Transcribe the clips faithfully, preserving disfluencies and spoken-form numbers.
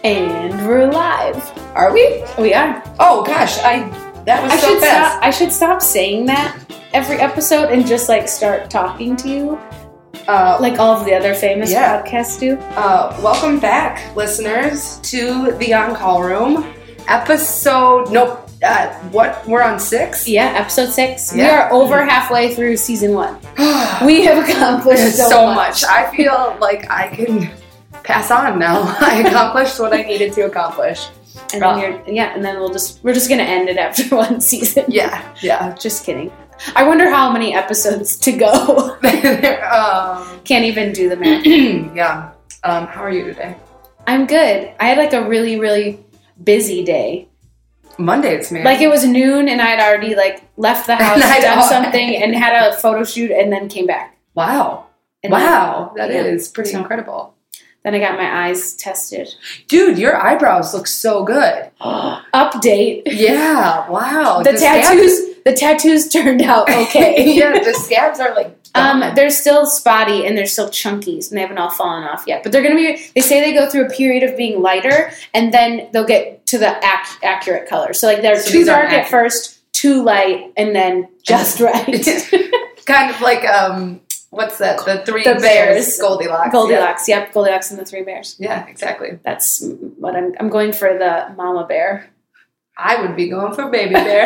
And we're live. Are we? We are. Oh gosh, I that was I so should fast. stop. I should stop saying that every episode and just like start talking to you, Uh, like all of the other famous Yeah. podcasts do. uh, welcome back, listeners, to the On Call Room episode. Nope. Uh, what? We're on six. Yeah, episode six. We Yeah. are over halfway through season one. We have accomplished so, so much. much. I feel like I can pass on now. I accomplished what I needed to accomplish. And Uh, then you're, yeah, and then we'll just we're just gonna end it after one season. Yeah, yeah. Just kidding. I wonder how many episodes to go. um, Can't even do the math. yeah. Um, how are you today? I'm good. I had like a really, really busy day. Mondays, man. Like it was noon and I had already like left the house, And I'd done al- something, and had a photo shoot, and then came back. wow. And Wow. then, That yeah. is pretty So- incredible. Then I got my eyes tested. Dude, your eyebrows look so good. Update. Yeah, wow. The, scabs- tattoos. The tattoos turned out okay. yeah, the scabs are like Um, gone. they're still spotty and they're still chunky, and they haven't all fallen off yet. But they're gonna be. They say they go through a period of being lighter, and then they'll get to the ac- accurate color. So like they're So too these aren't dark at accurate. first, too light, and then just right. kind of like um what's that? The three The bears, bears. Goldilocks. Goldilocks. Yep, Goldilocks and the Three Bears. Yeah. yeah, exactly. That's what I'm. I'm going for the mama bear. I would be going for baby bear.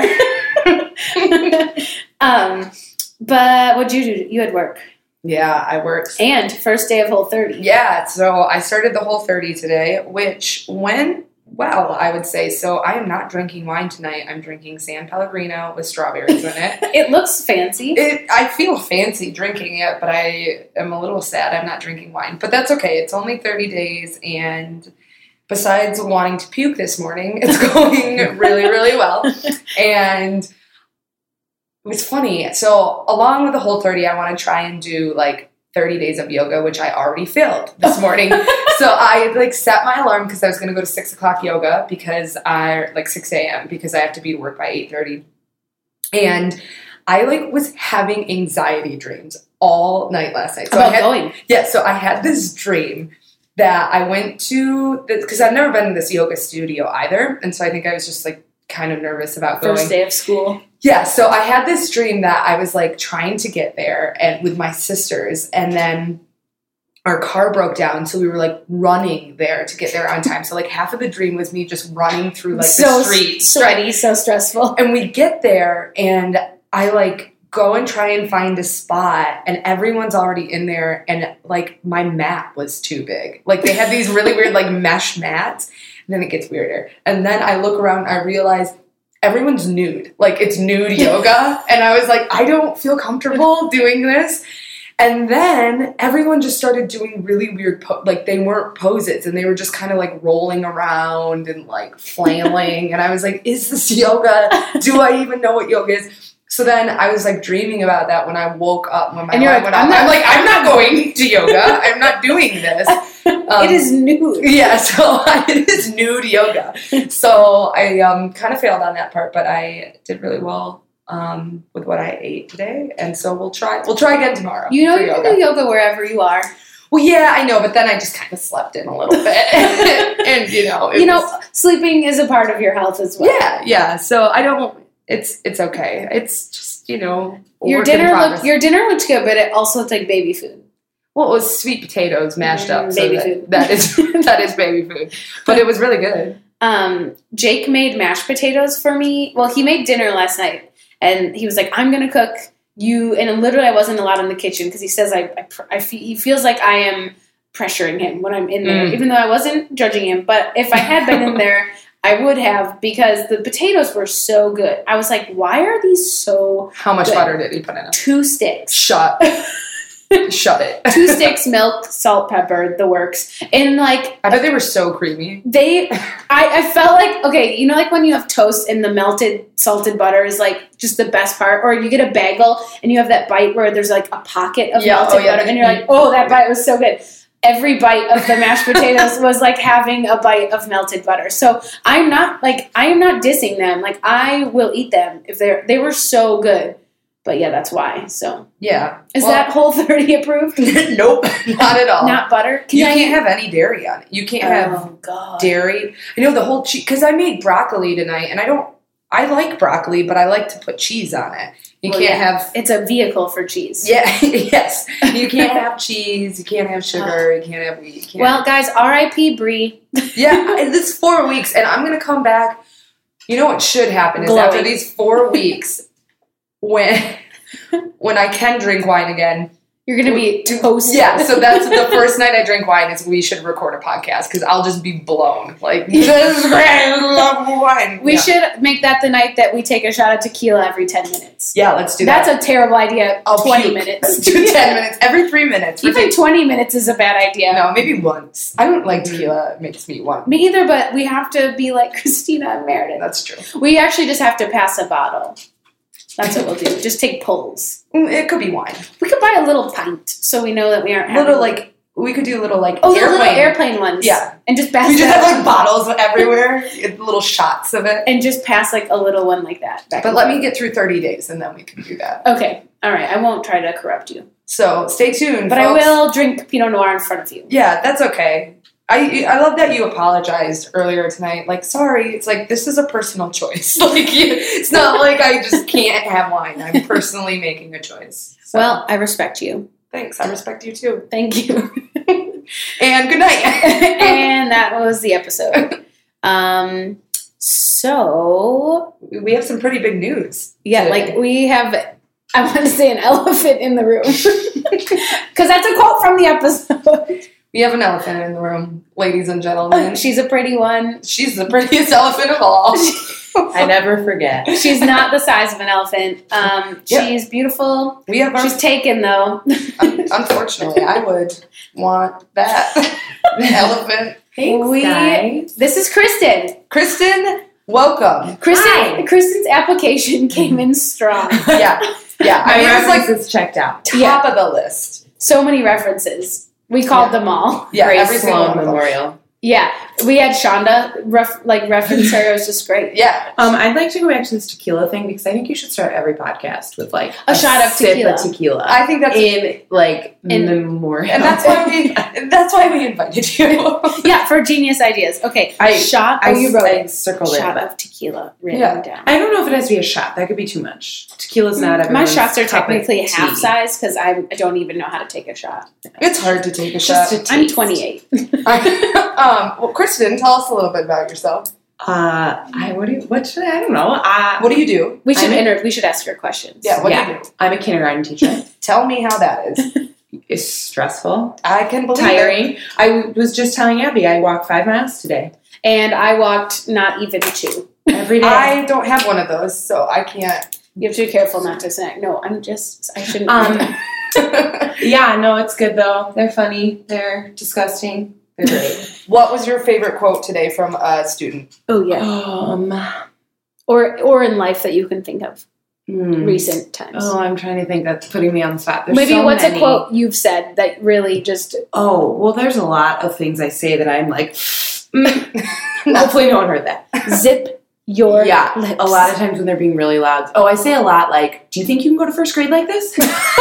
um, but what'd you do? You had work yeah, I worked. and first day of Whole thirty. Yeah, so I started the Whole thirty today, which went well, I would say. So I am not drinking wine tonight. I'm drinking San Pellegrino with strawberries in it. It looks fancy. It, I feel fancy drinking it, but I am a little sad I'm not drinking wine. But that's okay. It's only thirty days, and besides wanting to puke this morning, it's going really, really well. And it's funny. So along with the Whole thirty, I want to try and do like thirty days of yoga, which I already failed this morning. So I like set my alarm because I was going to go to six o'clock yoga because I like six a.m. because I have to be to work by eight thirty. And I like was having anxiety dreams all night last night. So About I had, going. Yeah, so I had this dream that I went to, because I've never been in this yoga studio either. And so I think I was just like kind of nervous about going. First day of school. Yeah, so I had this dream that I was like trying to get there and with my sisters, and then our car broke down, so we were like running there to get there on time. So like half of the dream was me just running through like so the street. sweaty, so stressful. And we get there, and I like go and try and find a spot, and everyone's already in there, and like my mat was too big. Like they had these really weird like mesh mats, and then it gets weirder. And then I look around, I realize everyone's nude. Like it's nude yoga, and I was like, I don't feel comfortable doing this. And then everyone just started doing really weird, po- like they weren't poses, and they were just kind of like rolling around and like flailing. And I was like, is this yoga? Do I even know what yoga is? So then I was like dreaming about that when I woke up, when my And you're alarm like, went I'm off. not- I'm like, I'm not going to yoga. I'm not doing this. Um, it is nude. Yeah, so it is nude yoga. So I um, kind of failed on that part, but I did really well um, with what I ate today, and so we'll try. We'll try again tomorrow. You know for you yoga. can do yoga wherever you are. Well, yeah, I know, but then I just kind of slept in a little bit, and you know, it You know, was- sleeping is a part of your health as well. yeah, yeah. So I don't. It's it's okay. It's just you know a Your work in dinner progress. looked your dinner looked good, but it also looked like baby food. Well, it was sweet potatoes mashed Mm, up. So baby that, food. that is that is baby food, but it was really good. Um, Jake made mashed potatoes for me. Well, he made dinner last night, and he was like, "I'm gonna cook you." And literally, I wasn't allowed in the kitchen because he says I, I, I fe- he feels like I am pressuring him when I'm in there, Mm. even though I wasn't judging him. But if I had been in there, I would have, because the potatoes were so good. I was like, "Why are these so How much good?" butter did he put in it? Two sticks. Shut. Shut it. Two sticks, milk, salt, pepper, the works. And like I bet they were so creamy. they I, I felt like, okay, you know, like when you have toast and the melted salted butter is like just the best part, or you get a bagel and you have that bite where there's like a pocket of Yeah, melted oh, yeah, butter and you're like, oh, that bite was so good. Every bite of the mashed potatoes was like having a bite of melted butter. So I'm not like, I am not dissing them. Like I will eat them if they're, they were so good. But yeah, that's why. So Yeah. is Well, that Whole thirty approved? nope, not at all. Not butter? Can you I- can't have any dairy on it. You can't have Oh God. dairy. I know the whole cheese, because I made broccoli tonight, and I don't, I like broccoli, but I like to put cheese on it. You Well, can't yeah. have, It's a vehicle for cheese. yeah, yes. You can't have cheese, you can't have sugar, you can't have wheat. You can't Well, guys, R I P Brie. yeah, this is four weeks, and I'm going to come back. You know what should happen is Glowing. after these four weeks, when when I can drink wine again. You're gonna be toasted. Yeah, so that's the first night I drink wine is we should record a podcast because I'll just be blown. Like, this is great, I love wine. We yeah. should make that the night that we take a shot of tequila every ten minutes. Yeah, let's do That's that. a terrible idea. I'll twenty puke. minutes. Let's do ten minutes. Every three minutes. We're Even taking- twenty minutes is a bad idea. No, maybe once. I don't like tequila. It makes me want. Me either, but we have to be like Christina and Meredith. That's true. We actually just have to pass a bottle. That's what we'll do. Just take pulls. Mm, It could be wine. We could buy a little pint so we know that we aren't having Little, like, we could do little, like, oh, the airplane. little airplane ones. Yeah. And just pass We just that- have, like, bottles everywhere. Little shots of it. and just pass like a little one like that. Back But and let forth. me get through thirty days, and then we can do that. Okay. All right. I won't try to corrupt you. So, stay tuned, But folks. I will drink Pinot Noir in front of you. Yeah, that's okay. I I love that you apologized earlier tonight. Like, sorry, it's like this is a personal choice. Like, you, it's not like I just can't have wine. I'm personally making a choice. So, Well, I respect you. thanks. I respect you too. Thank you. And good night. And that was the episode. Um, so We have some pretty big news. yeah, today. like we have. I want to say an elephant in the room because that's a quote from the episode. We have an elephant in the room, ladies and gentlemen. She's a pretty one. She's the prettiest elephant of all. I never forget. She's not the size of an elephant. Um, Yep. She's beautiful. We have our. She's taken though. un- unfortunately, I would want that elephant. Thanks, We- guys. This is Kristen. Kristen, welcome. Kristen. Hi. Kristen's application came in strong. Yeah, yeah. I My mean, it's like references checked out. top Yeah. of the list. So many references. We called Yeah. them all. Yeah, Grace every single Sloan one of them. Memorial. Yeah, we had Shonda ref- like reference her. It was just great. Yeah, Um, I'd like to go back to this tequila thing because I think you should start every podcast with like A shot of sip tequila. of tequila. I think that's in like In- memorial. and that's why we that's why we invited you. Yeah, for genius ideas. Okay, I- shot. I, Oh, you wrote I it. circled Shot it. of tequila written Yeah. down. I don't know if it has to be a shot. That could be too much. Tequila's not My everyone's shots are cup of technically tea. half size because I don't even know how to take a shot. It's hard to take a Just shot. to I'm taste. twenty-eight. um, well, Kristen, tell us a little bit about yourself. Uh, I what do you, what should I, I don't know. Uh, What do you do? We should I'm- inter- We should ask her questions. Yeah, what Yeah. do you do? I'm a kindergarten teacher. Tell me how that is. It's stressful, I can believe it. tiring. I w- was just telling Abby I walked five miles today And I walked not even two. every day. I don't have one of those, so I can't. You have to be careful not to snack. No, I'm just. I shouldn't. Um, yeah, no, it's good though. They're funny. They're disgusting. They're great. What was your favorite quote today from a student? oh yeah. um, Or or in life that you can think of hmm. recent times. Oh, I'm trying to think. That's putting me on the spot. There's Maybe so what's many. a quote you've said that really just Oh, well, there's a lot of things I say that I'm like. mm. Hopefully, no one heard that. zip your Yeah, lips. a lot of times when they're being really loud. Oh, I say a lot like, "Do you think you can go to first grade like this?"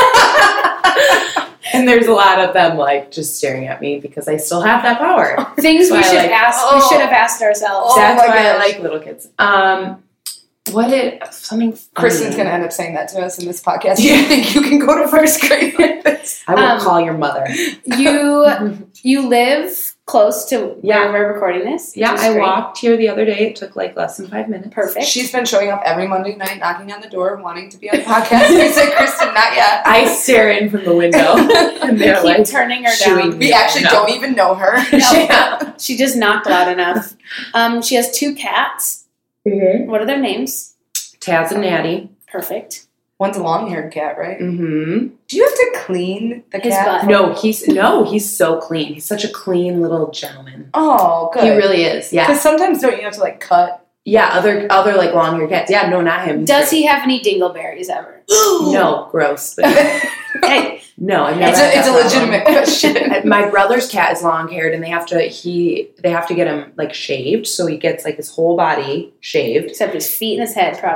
And there's a lot of them like just staring at me because I still have that power. things we That's why should I like- ask. Oh. We should have asked ourselves. Oh That's my why I gosh. like little kids. Um, what did something? Funny. Kristen's going to end up saying that to us in this podcast. Yeah. You think you can go to first grade with this? I will Um, call your mother. You you live close to Yeah. where we're recording this. Yeah, which is I great. walked here the other day. It took like less than five minutes. Perfect. She's been showing up every Monday night, knocking on the door, wanting to be on the podcast. We said, Kristen, not yet. I stare in from the window, and We they're keep like, turning her shooing down. We No, actually no. don't even know her. No. Yeah. She just knocked loud enough. Um, she has two cats. Mm-hmm. What are their names? Taz and Natty. Perfect. One's a long-haired cat, right? Mm-hmm. Do you have to clean the His cat? butt. No, he's no, he's so clean. He's such a clean little gentleman. Oh, good. He really is. Yeah, Because sometimes don't you have to like cut? yeah. Other other like long haired cats. Yeah, no, not him. He's Does great. he have any dingleberries ever? No, gross. But Hey, no, I've never. It's had a, it's a that problem. legitimate question. My brother's cat is long haired, and they have to he they have to get him like shaved, so he gets like his whole body shaved. except his feet and his head, probably.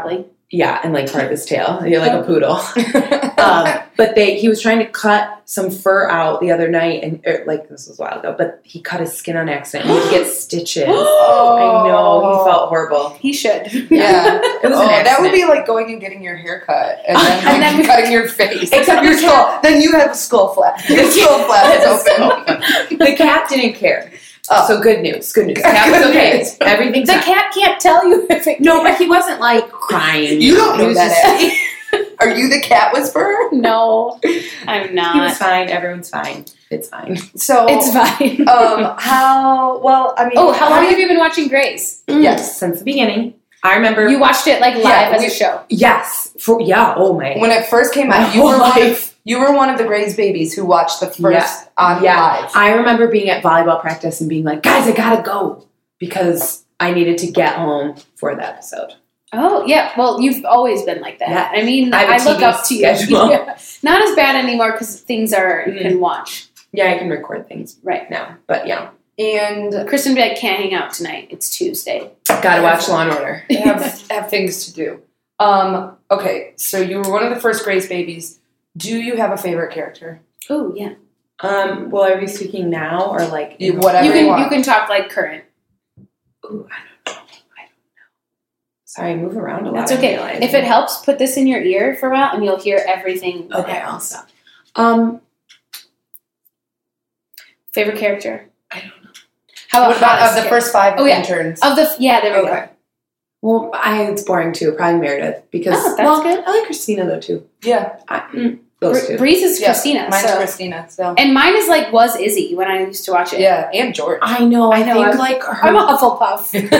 Yeah, and like part of his tail. You're like a poodle. um, but they he was trying to cut some fur out the other night, and er, like this was a while ago. But he cut his skin on accident. And he had to get stitches. Oh. I know, he felt horrible. He should. Yeah, It was oh, an accident. that would be like going and getting your hair cut and then, And like, then- cutting your face. Except your your skull. Then you have a skull flap. Your skull flap is open. The cat didn't care. Oh. So good news. Good news. The cat was Good okay. news. Everything's The fine. cat can't tell you if it. No, but he wasn't like crying. You don't He know was that. just- Are you the cat whisperer? No, I'm He was not. fine. Everyone's fine. It's fine. So It's fine. um, how? Well, I mean, oh, how long have you been watching Grace? Yes. Since the beginning. I remember. You watched it like live Yeah, as we- a show. Yes. For yeah. Oh my. When it first came My out, you whole were one of, life. you were one of the Grey's babies who watched the first Yeah. on Yeah. live. I remember being at volleyball practice and being like, guys, I gotta go because I needed to get home for the episode. Oh yeah, well you've always been like that. Yeah. I mean, I I, have a look T V up to you. schedule. Yeah. Not as bad anymore because things are you Mm. can watch. Yeah, I can record things Right. now, but yeah, And Kristen be like, can't hang out tonight. It's Tuesday. gotta watch Law and Order. I have, have things to do. Um, okay, so you were one of the first Grey's babies. Do you have a favorite character? Oh yeah. Um, well, are we speaking now or like You, in- whatever You you, can want. you can talk like current. Ooh, I don't know. I don't know. Sorry, I move around a lot. That's I okay. realize. If it helps, put this in your ear for a while and you'll hear everything. that Okay, I'll happens. stop. Um, Favorite character? I don't know. How What about hottest of the character? first five Oh, yeah. interns? Of the yeah, there we go. Okay. Well, I it's boring too. Probably Meredith because Oh, that's well, good. I like Christina though too. Yeah, I, mm, those Br- two. Breeze is Yeah, Christina. mine's so. Christina. So And mine is like was Izzy when I used to watch it. yeah, and George. I know. I, I know, think I'm- like her. I'm a Hufflepuff. if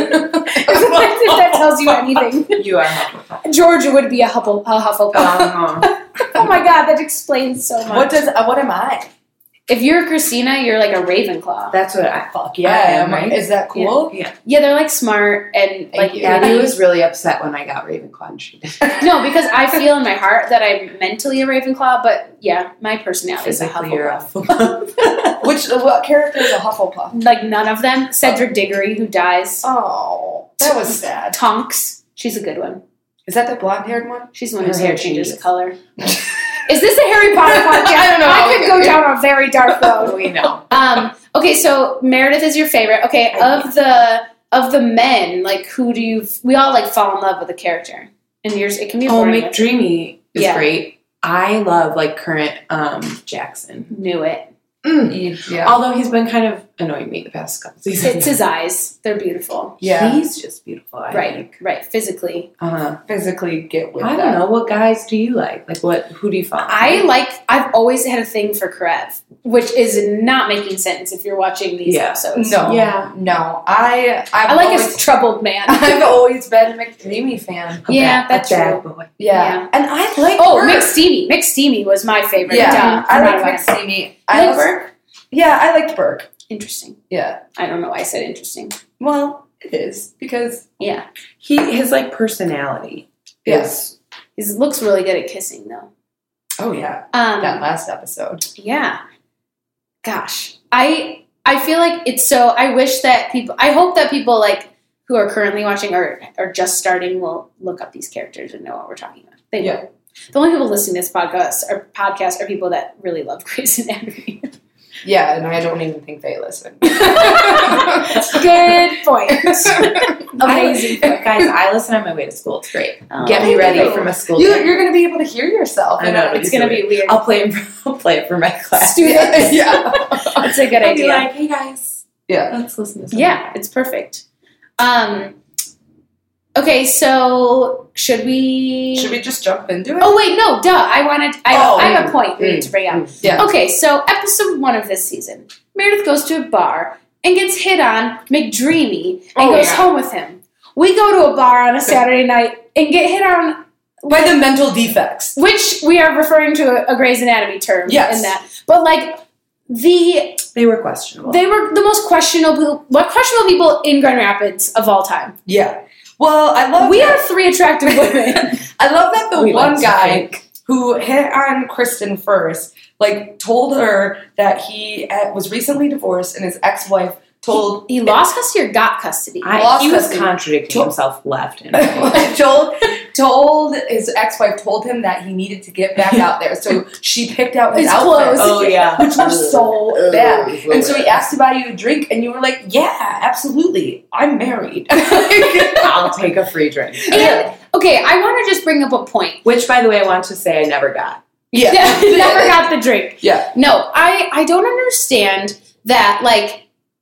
that tells you anything. You are Hufflepuff. Georgia would be a, Huffle, a Hufflepuff. Uh-huh. Oh my god, that explains so much. what does? Uh, what am I? if you're Christina, you're like a Ravenclaw. That's what I. Fuck I yeah! am, am I- right? Is that cool? Yeah. Yeah, they're like smart and like you. Abby really- was really upset when I got Ravenclaw and she did. No, because I feel in my heart that I'm mentally a Ravenclaw, but yeah, my personality is a Physically, you're a Hufflepuff. Hufflepuff. Which what character is a Hufflepuff? Like none of them. Cedric Diggory, who dies. Oh, that was sad. Tonks, she's a good one. Is that the blonde-haired one? She's the one Her whose hair hair changes changes. color. Is this a Harry Potter podcast? I don't know. I could go down a very dark road. We know. Um, okay, so Meredith is your favorite. Okay, of the of the men, like who do you? We all like fall in love with a character, and yours it can be. a Oh, boring McDreamy is Yeah. great. I love like current um, Jackson. Knew it. Mm. Yeah. Although he's been kind of annoying me the past couple seasons. It's his eyes; they're beautiful. Yeah. He's just beautiful. I right, think. right. Physically, Uh-huh. Physically get with I that. don't know. What guys do you like? Like what? Who do you follow? I like. I've always had a thing for Karev, which is not making sense if you're watching these Yeah. episodes. No. Yeah. No. I I've I like always, a troubled man. I've always been a McDreamy fan. A Yeah, bad- that's a bad true. boy. Yeah. Yeah. And I like Oh, Burke. McSteamy. McSteamy was my favorite. Yeah. Duh. I Forgot like about him. McSteamy. You I like also- Burke? Yeah, I liked Burke. Interesting. Yeah. I don't know why I said interesting. Well, it is because Yeah. He his like personality Yes. is He looks really good at kissing, though. oh yeah, Um, that last episode. yeah. Gosh, I I feel like it's so. I wish that people. I hope that people like who are currently watching or or just starting will look up these characters and know what we're talking about. They Yeah. will. The only people listening to this podcast or podcast are people that really love Grey's Anatomy. Yeah, and I don't even think they listen. Good point. Amazing I, point. guys, I listen on my way to school. It's great. Oh, Get me ready you. for my school. You, day. you're going to be able to hear yourself. I know, It's gonna be weird. I'll play it. For, I'll play it for my class. Students. Yeah. It's a good I'll be idea. like, hey guys, Yeah. let's listen to something. Yeah, it's perfect. Um, okay, so should we? Should we just jump into it? Oh wait, no, duh. I wanted. I, Oh, I have a mm, point we mm, need to bring up. mm. Yeah. Okay, so episode one of this season, Meredith goes to a bar and gets hit on McDreamy and Oh, goes yeah. home with him. We go to a bar on a Saturday night and get hit on, By the mental defects. which we are referring to a, a Grey's Anatomy term Yes. in that. But like the They were questionable. they were the most questionable, what questionable people in Grand Rapids of all time. Yeah. Well, I love We that. are three attractive women. I love that the We like one to guy think. who hit on Kristen first, like, told her that he uh, was recently divorced and his ex-wife told He lost custody or got custody? I, lost he was custody. contradicting Told- himself left and right. told told his ex-wife told him that he needed to get back out there, so she picked out his, His outfits, clothes. Oh, yeah. which were so bad. And so he asked to buy you a drink, and you were like, "Yeah, absolutely. I'm married. I'll take a free drink." And, okay, I want to just bring up a point. Which, by the way, I want to say I never got. Yeah, Never got the drink. Yeah, No, I, I don't understand that, like,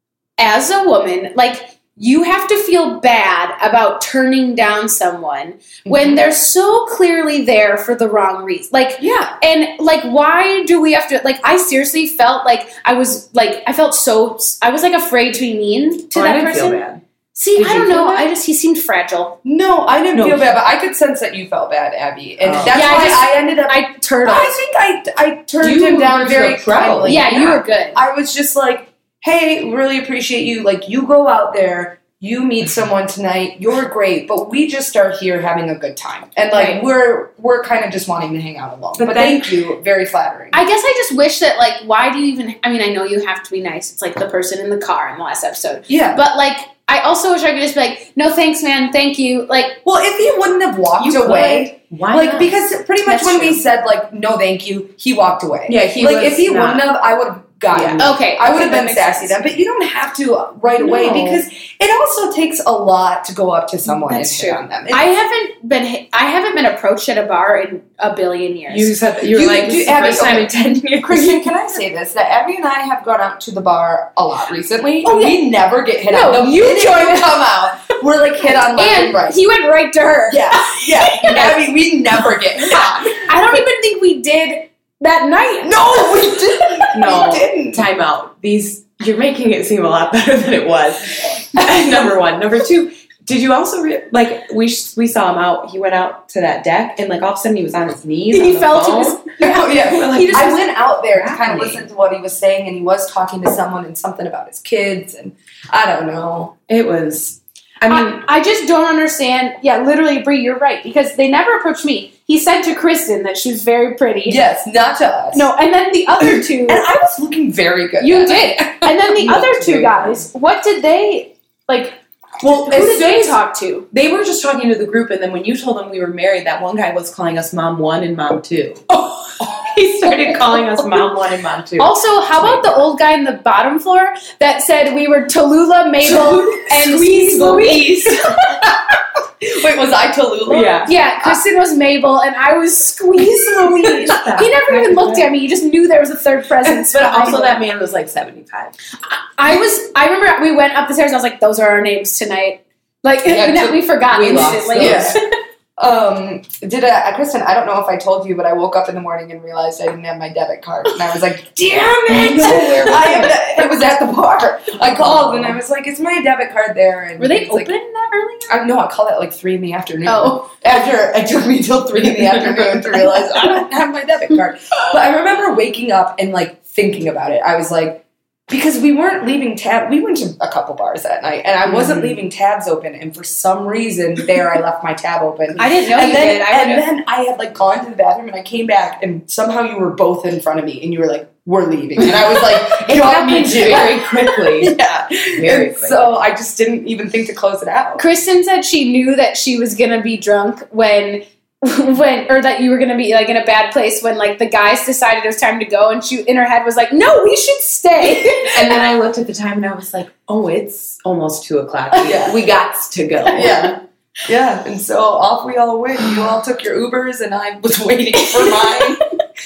as a woman, like, you have to feel bad about turning down someone when they're so clearly there for the wrong reason. Like, yeah. and, like, why do we have to, like, I seriously felt like I was, like, I felt so, I was, like, afraid to be mean to Oh, that I didn't person. feel bad. See, Did I you don't feel know. bad? I just, he seemed fragile. No, I didn't No. feel bad, but I could sense that you felt bad, Abby, and Oh. that's Yeah, I why just- I ended up. I turtled. I think I I turned You him down were very the pro. kindly. yeah, you were good. I was just like, hey, really appreciate you. Like, you go out there, you meet someone tonight, you're great, but we just are here having a good time. And, like, Right. we're we're kind of just wanting to hang out alone. But, But then- thank you. Very flattering. I guess I just wish that, like, why do you even, I mean, I know you have to be nice. It's like the person in the car in the last episode. yeah. But, like, I also wish I could just be like, no, thanks, man. Thank you. Like, Well, if he wouldn't have walked You could. away, Why like, not? because pretty much That's when true. we said, like, no thank you, he walked away. Yeah, he like, was if he not- wouldn't have, I would have gotten Yeah. okay. I would okay, have that been makes sassy sense. then, but you don't have to right away No. because it also takes a lot to go up to someone That's and hit true. on them. I haven't been hit, I haven't been approached at a bar in a billion years. You said that you were You- like, you- this is the Abby, first time okay. in ten years. Christian, can I say this? That Abby and I have gone out to the bar a lot recently. Oh, yeah. We never get hit No, on. The you minute joined- we come out, we're like hit on left and and right. he went right to her. Yeah, yeah. Abby, we never get hit on. I don't even think we did that night. No, we didn't. No. We didn't. Time out. These you're making it seem a lot better than it was. Number one. Number two. Did you also re- like we we saw him out? He went out to that deck and like all of a sudden he was on his knees. And on he the felt he phone. was. Oh, yeah. We're like, He just I was- went out there to kind of happening? listen to what he was saying, and he was talking to someone and something about his kids, and I don't know. It was. I mean, I, I just don't understand. Yeah, literally, Brie, you're right because they never approached me. He said to Kristen that she was very pretty. Yes, not to us. No, and then the other two. And I was looking very good. You that did. night. And then the You other looked two very guys, what did they, like, well, who as did soon they as- talk to? They were just talking to the group, and then when you told them we were married, that one guy was calling us Mom One and Mom Two. He started calling us Mom One and Mom Two. Also, how about the old guy in the bottom floor that said we were Tallulah, Mabel, and Squeeze Louise? Wait, was I Tallulah? Yeah. Yeah, Kristen was Mabel, and I was Squeeze Louise. He never even looked at me. He just knew there was a third presence. But behind also, him. that man was like seventy-five. I was. I remember we went up the stairs. And I was like, "Those are our names tonight." Like Yeah, and then so we forgot we lost instantly. those. Um, did I, Kristen, I don't know if I told you, but I woke up in the morning and realized I didn't have my debit card. And I was like, damn it! No, where was I am, it was at the bar. I called and I was like, is my debit card there? And Were they it's like, open that early? I, no, I called at like three in the afternoon. Oh. After it took me till three in the afternoon to realize I don't have my debit card. But I remember waking up and like thinking about it. I was like, because we weren't leaving tab. We went to a couple bars that night, and I wasn't Mhm. leaving tabs open. And for some reason, there I left my tab open. I didn't know and you then, did. I and would've- then I had like gone to the bathroom, and I came back, and somehow you were both in front of me, and you were like, "We're leaving," and I was like, It "Got me happened too." very quickly. Yeah, Very And quickly. so I just didn't even think to close it out. Kristen said she knew that she was gonna be drunk when, when, or that you were gonna be like in a bad place when like the guys decided it was time to go, and she in her head was like, "No, we should stay." And then I looked at the time and I was like, oh, it's almost two o'clock. We, Yeah. we got to go. Yeah. Yeah, and so off we all went. You all took your Ubers, and I was waiting for mine.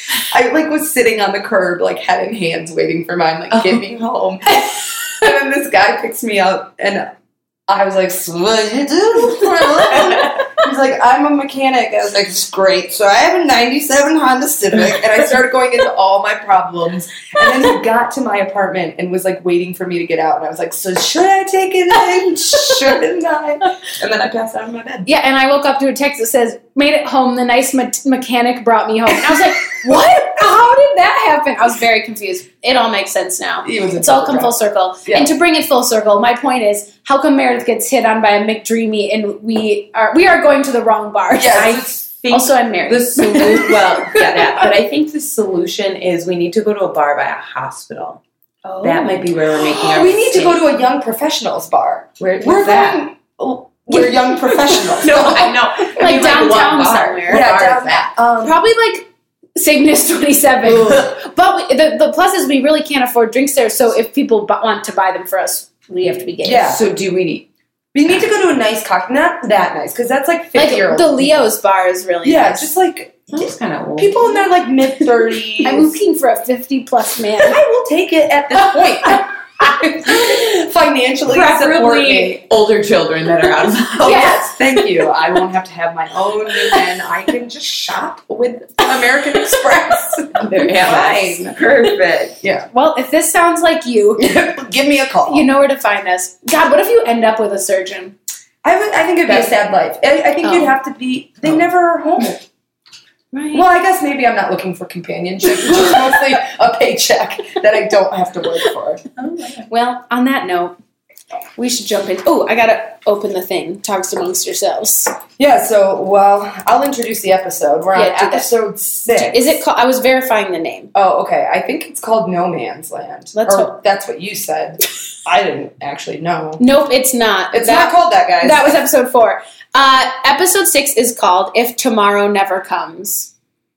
I like was sitting on the curb, like head in hands, waiting for mine, like get me home. And then this guy picks me up, and I was like, "So what do you do for a living?" He's like, "I'm a mechanic." I was like, "It's great." So I have a ninety-seven Honda Civic, and I started going into all my problems. And then he got to my apartment and was like waiting for me to get out, and I was like, "So should I take it in? Shouldn't I?" And then I passed out in my bed. Yeah, and I woke up to a text that says, "Made it home. The nice me- mechanic brought me home." And I was like, "What? How did that happen?" I was very confused. It all makes sense now. He was a It's all come tough full circle. Yeah. And to bring it full circle, my point is, how come Meredith gets hit on by a McDreamy and we are we are going to the wrong bars? Yes, I it's- think Also, I'm married. the solution, well, yeah, that. But I think the solution is we need to go to a bar by a hospital. Oh. That might be where we're making our We need to mistake. go to a young professionals bar. Where, We're what's that? going. We're young professionals. No, I know. Like You downtown what bar? somewhere. What Yeah, bar down is that? Um, Probably like Cygnus twenty-seven. But we, the, the plus is we really can't afford drinks there, so if people bu- want to buy them for us, we have to be gay. Yeah. So do we? we need to go to a nice cocktail. Not that nice, because that's like Like, fifty-year-old. the Leo's bar is really Yeah, nice. just like That's kind of old. people in their like mid thirties. I'm looking for a fifty-plus man. I will take it at this point. Financially support Preferably me. older children that are out of the house. Yes, thank you. I won't have to have my own, and I can just shop with American Express. Yeah, Fine. that's perfect. Yeah. Well, if this sounds like you, Give me a call. you know where to find us. God, what if you end up with a surgeon? I, would, I think it'd be a sad life. I, I think Oh. you'd have to be. They Oh. never are home. Right. Well, I guess maybe I'm not looking for companionship, which is mostly a paycheck that I don't have to work for. Well, on that note, we should jump in. Oh, I gotta open the thing. Talks amongst yourselves. Yeah, so, well, I'll introduce the episode. We're on Yeah, do that. episode six. Is it called? I was verifying the name. Oh, okay. I think it's called No Man's Land. Let's or hope. that's what you said. I didn't actually know. Nope, it's not. It's that, not called that, guys. That was episode four. Uh, episode six is called "If Tomorrow Never Comes."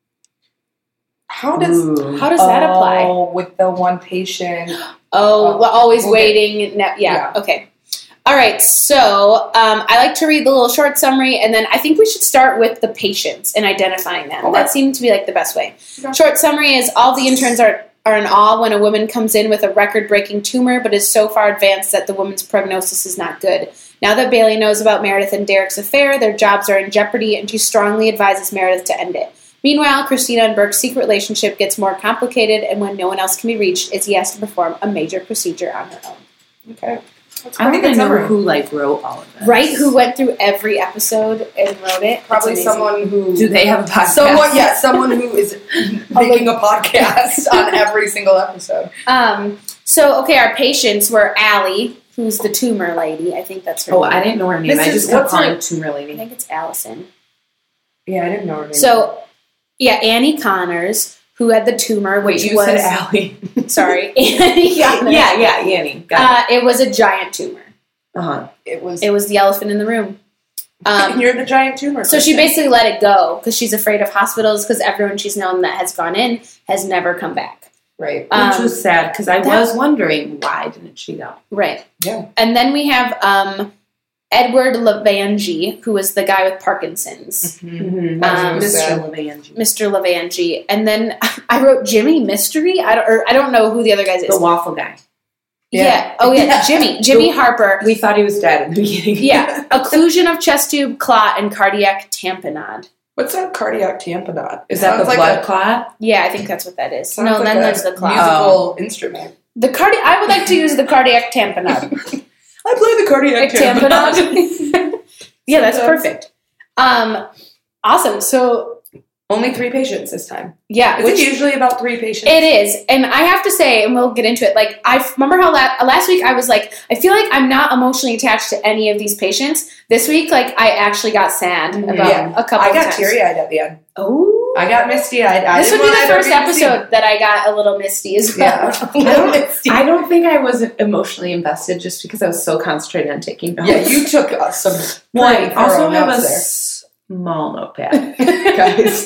How does Ooh. How does that apply? Oh, with the one patient. Oh, Oh, well, always okay. waiting. No, yeah, Yeah. okay. All right, so um, I like to read the little short summary, and then I think we should start with the patients and identifying them. Okay. That seemed to be like the best way. Okay. Short summary is all the interns are, are in awe when a woman comes in with a record-breaking tumor, but is so far advanced that the woman's prognosis is not good. Now that Bailey knows about Meredith and Derek's affair, their jobs are in jeopardy, and she strongly advises Meredith to end it. Meanwhile, Christina and Burke's secret relationship gets more complicated, and when no one else can be reached, Izzy has to perform a major procedure on her own. Okay. That's I don't pretty even good know summary. who like wrote all of this. Right? Who went through every episode and wrote it? Probably That's amazing. someone who. Do they have a podcast? Someone, yeah, someone who is making a podcast on every single episode. Um, so, okay, our patients were Allie, who's the tumor lady. I think that's her Oh, name. I didn't know her name. This I is- just kept what's her- calling tumor I lady. think it's Allison. Yeah, I didn't know her name. So, yeah, Annie Connors, who had the tumor, Wait, which you was... said Allie. Sorry. Annie Connors. yeah, yeah, Annie. Got Uh, it was a giant tumor. it. Uh-huh. it was. It was the elephant in the room. and Um, you're the giant tumor. so she person. basically let it go because she's afraid of hospitals because everyone she's known that has gone in has never come back. Right. Um, Which was sad because I that- was wondering why didn't she go? Right. Yeah. And then we have um, Edward Levangie, who was the guy with Parkinson's. Mm-hmm. Um, Mister sad. Levangie. Mister Levangie. And then I wrote Jimmy Mystery. I don't, or I don't know who the other guys is. The waffle guy. yeah. Yeah. Oh, yeah. Yeah. Jimmy. Jimmy Harper. We thought he was dead in the beginning. Yeah. Occlusion of chest tube, clot, and cardiac tamponade. What's that cardiac tamponade? Is that the Sounds like blood a- clot? Yeah, I think that's what that is. sounds No, like then a there's the clot. Musical instrument. The cardi- I would like to use the cardiac tamponade. I play the cardiac tamponade. yeah, that's Sometimes. perfect. Um, awesome. So, Only three patients this time. yeah. Is which- it usually about three patients? It is, and I have to say, and we'll get into it. Like, I f- remember how la- last week I was like, I feel like I'm not emotionally attached to any of these patients. This week, like, I actually got sad Mhm. about Yeah. a couple. I of got times. teary eyed at the end. Oh, I got misty eyed. this would be the first episode that I got a little misty as well. Yeah. I don't, I don't think I was emotionally invested just because I was so concentrated on taking notes. Yeah, you took uh, some Well, I pretty also thorough have a notes there. small notepad, guys.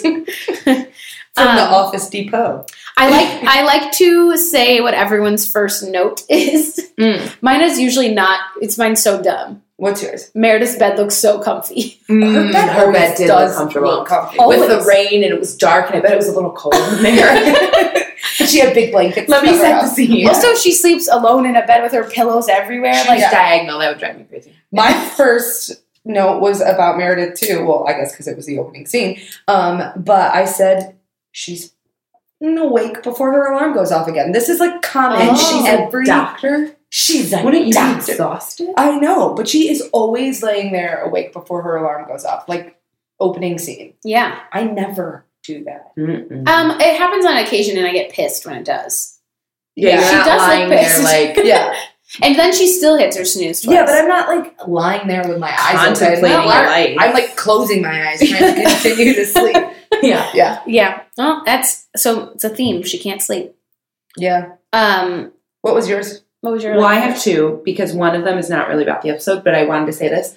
From the Um, Office Depot. I like I like to say what everyone's first note is. Mm. Mine is usually not. It's mine's so dumb. What's yours? Meredith's bed looks so comfy. Mm, bed her always bed did does look comfortable. look comfy. Oh, With the Always. rain and it was dark and I bet it was a little cold in there. She had big blankets. Let me cover set up. the scene. Yeah. Also, she sleeps alone in a bed with her pillows everywhere. Like Like, Yeah. diagonal, that would drive me crazy. My first note was about Meredith too. Well, I guess because it was the opening scene. Um, but I said she's awake before her alarm goes off again. This is like common. Oh. And she's every a doctor? she's a Wouldn't you be doctor. exhausted? I know, but she is always laying there awake before her alarm goes off. Like opening scene. yeah. I never do that. Mm-mm. Um, it happens on occasion, and I get pissed when it does. yeah, you're she not does look lying there pissed. like Yeah. And then she still hits her snooze twice. Yeah, but I'm not like lying there with my eyes open. contemplating No, your I'm- life. I'm like closing my eyes, trying to continue to sleep. yeah. Yeah. yeah. Well, that's so. It's a theme. She can't sleep. Yeah. Um, What was yours? what was your? Well, I have two because one of them is not really about the episode, but I wanted to say this.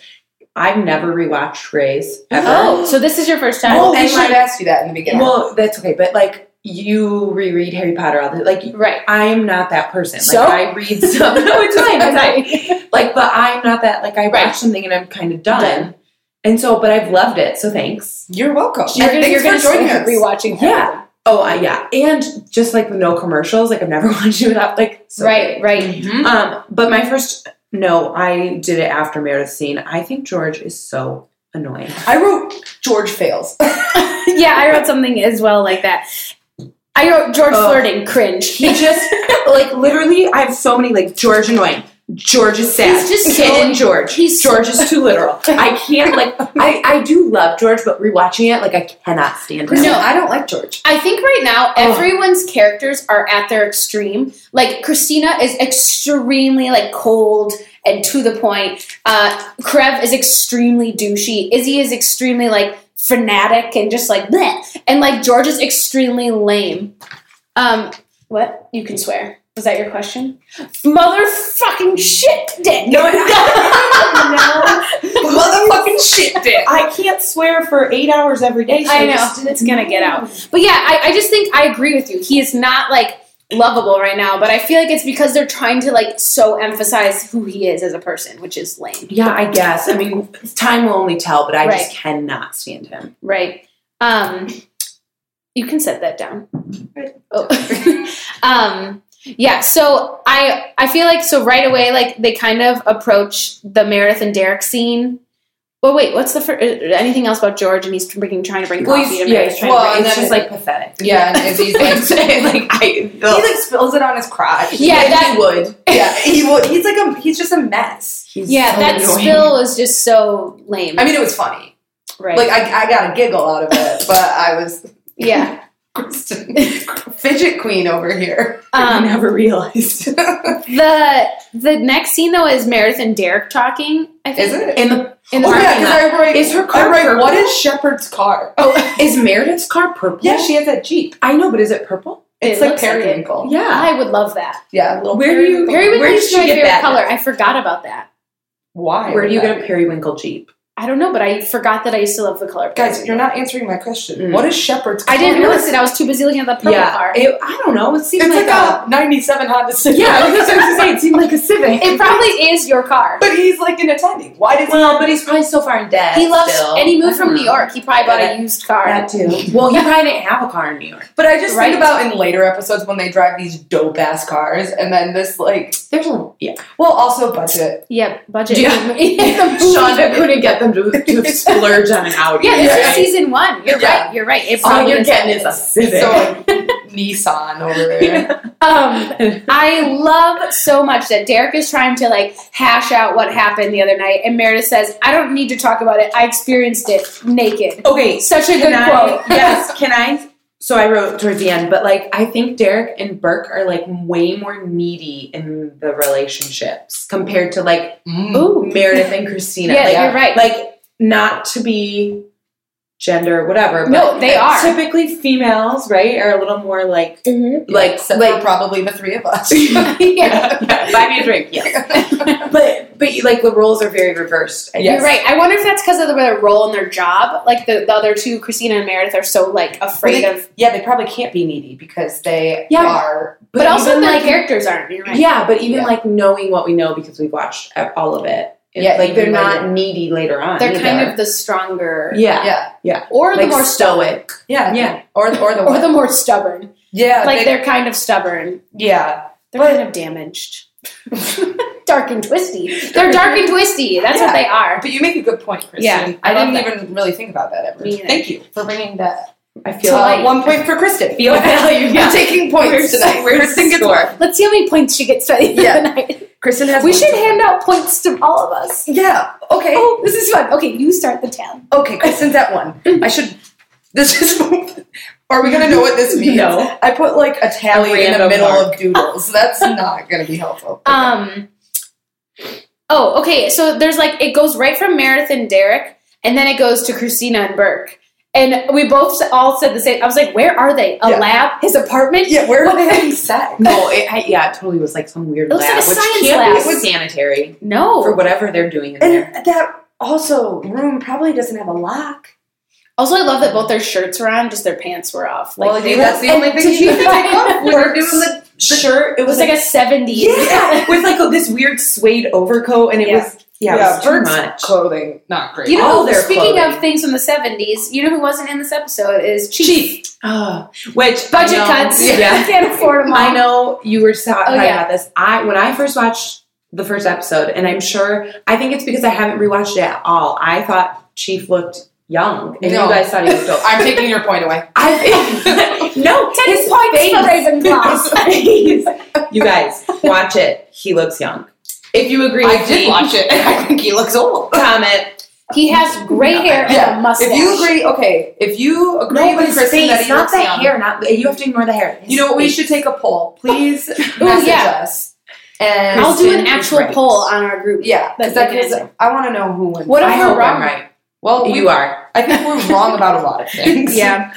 I've never rewatched Grey's ever. Oh, so this is your first time? Oh, we and should like- have asked you that in the beginning. Well, that's okay, but like you reread Harry Potter all the like. Right. I'm not that person. Like So? I read some. No, it's fine. It's fine. Like, but I'm not that. Like I watch Right. something and I'm kind of done. Done. And so, but I've loved it. So thanks. You're welcome. You're gonna, Thanks you're gonna for joining start us. rewatching. Yeah. everything. Oh, uh, yeah, and just like no commercials. Like I've never watched it without like. So Right. great. Right. Mhm. Um, but my first no, I did it after Meredith's scene. I think George is so annoying. I wrote George fails. Yeah, I wrote something as well like that. I wrote George Oh. flirting, cringe. He just like literally. I have so many like George annoying. George is sad. He's just Kid so- and George. he's- George is too literal. I can't like. I I do love George, but rewatching it, like I cannot stand him. No. I don't like George. I think right now Oh. everyone's characters are at their extreme. Like Christina is extremely like cold and to the point. Uh, Krev is extremely douchey. Izzy is extremely like fanatic and just like bleh. And like George is extremely lame. Um, what? You can swear. Was that your question? Motherfucking shit, dick. No, no. Motherfucking shit, dick. I can't swear for eight hours every day. So I know just- it's gonna get out, but yeah, I, I just think I agree with you. He is not like lovable right now, but I feel like it's because they're trying to like so emphasize who he is as a person, which is lame, Yeah, I guess. I mean, time will only tell, but I Right. just cannot stand him. right? Um, you can set that down. Oh. um, yeah. So I I feel like so right away like they kind of approach the Meredith and Derek scene. Well, wait. What's the fir- uh, anything else about George? And he's bringing, trying to bring Well, coffee he's, to yeah, Meredith. he's trying Well, to, and it's then just it- like pathetic. Yeah, and Izzy's like, like I, he like spills it on his crotch. Yeah, that- he would. yeah. He would. He's like a. He's just a mess. He's Yeah, so that annoying. spill was just so lame. I mean, it was funny. right? Like I, I got a giggle out of it, but I was yeah. Kristen, fidget queen over here. I Um, never realized. the the next scene though is Meredith and Derek talking. I think. Is it? In the In the Oh yeah, parking because lot. I write. Is her car I write. purple? What is Shepard's car? oh, is Meredith's car purple? Yeah, she has that Jeep. I know, but is it purple? It's It like looks like it. periwinkle. Yeah. I would love that. Yeah, a little Where do you- periwinkle. Periwinkle Where is did you my get favorite that? color. I forgot about that. Why? Where do you would get a that- periwinkle Jeep? I don't know, but I forgot that I used to love the color. Guys, periwinkle. you're not answering my question. Mm. What is Shepard's car? I didn't notice it. I was too busy looking at the purple yeah, car. it, I don't know. It seemed It's like, like, a ninety-seven Honda Civic. yeah. I was just going to say it seemed like a Civic. It probably is your car. But he's like an attending. Why does well, but he's probably so far in debt. He loves, still. and he moved I from don't New know. York. He probably bought Yeah, a used car. That too. Well, he probably didn't have a car in New York. But I just Right. think about in later episodes when they drive these dope ass cars, and then this like, There's a yeah. well, also budget. Yeah, budget. Yeah. yeah, Shonda couldn't get them to, to splurge on an Audi. this Yeah. is season one. You're Yeah. right. You're right. It All probably you're is getting that. is a Civic. So like, Nissan over there. Um, I love so much that Derek is trying to like hash out what happened the other night, and Meredith says, "I don't need to talk about it. I experienced it naked." okay, Such a can good I, quote. yes, can I? So I wrote towards the end, but like I think Derek and Burke are like way more needy in the relationships compared to like Mm. Ooh, Meredith and Christina. yeah, like, you're right. like not to be gender whatever. But No, they are. typically females, right? Are a little more like Mhm. like Except like for probably the three of us. yeah. yeah, buy me a drink. Yes, but but like the roles are very reversed. I Yes. You're right. I wonder if that's because of their role in their job. Like the, the other two, Christina and Meredith, are so like afraid Well, they- of. Yeah, they probably can't be needy because they Yeah. are. But, also even, their like, characters aren't. You're right. Yeah, but even Yeah. like knowing what we know because we've watched all of it. Yeah, like they're even not later. needy later on. They're either. kind of the stronger. yeah, Yeah, Or the like more stubborn. stoic. yeah, Yeah. Or or the Or what? the more stubborn. yeah, Like they- they're kind of stubborn. yeah. They're But- kind of damaged. Dark and twisty. They're dark and twisty. That's Yeah. what they are. But you make a good point, Kristen. Yeah, I I didn't love that. even really think about that ever. Me either. Thank you for bringing that. I feel Uh, like one point for Kristen. feel value. We're Yeah. taking points Where's- tonight. where's Kristen the gets score? one. Let's see how many points she gets by the end Yeah. of the night. Kristen has. We one. should hand out points to all of us. Yeah. Okay. Oh, this is fun. Okay, you start the tally. Okay. Kristen's at one. I should. This is. Are we gonna know what this means? No. I put like a tally A in the random middle mark. of doodles. That's not gonna be helpful. Um. Oh, okay. So there's like it goes right from Meredith and Derek, and then it goes to Christina and Burke, and we both s- all said the same. I was like, "Where are they? A Yeah. lab? His apartment? Yeah. Where are they having sex? No, it, I, yeah, it totally was like some weird It looks lab, like a which science can't lab. be sanitary No." for whatever they're doing in there. And that also, room probably doesn't have a lock. Also, I love that both their shirts were on, just their pants were off. Like, Well, they that's were, the only thing did you you can think of when you're doing the shirt. It was like, like a seventies. Yeah, with like a, this weird suede overcoat, and it Yeah. was yeah, yeah, it was too Bert's much. clothing, not great. You know, All their speaking clothing. of things from the seventies, you know who wasn't in this episode is Chief. Chief. Oh, which Budget I know, cuts. Yeah, Can't afford them all. I know you were so- talking yeah. about this. I when I first watched the first episode, and I'm sure I think it's because I haven't rewatched it at all. I thought Chief looked young, and No. you guys thought he looked old. I'm taking your point away. I think no, Ten his points face. for Ravenclaw. His face. You guys watch it. He looks young. If you agree, I with did me, watch it, and I think he looks old. comment. He has gray hair and Yeah, a mustache. if you agree, okay, if you agree No, but with his Kristen face, that he not looks the young, hair. Not you have to ignore the hair. His you know what? We face. should take a poll. Please message yeah. us. And I'll do an Kristen is actual right. poll on our group. yeah, because That they can answer. I want to know who wins. What if I we're hope wrong? I'm right. Well, we, You are. I think we're wrong about a lot of things. Yeah.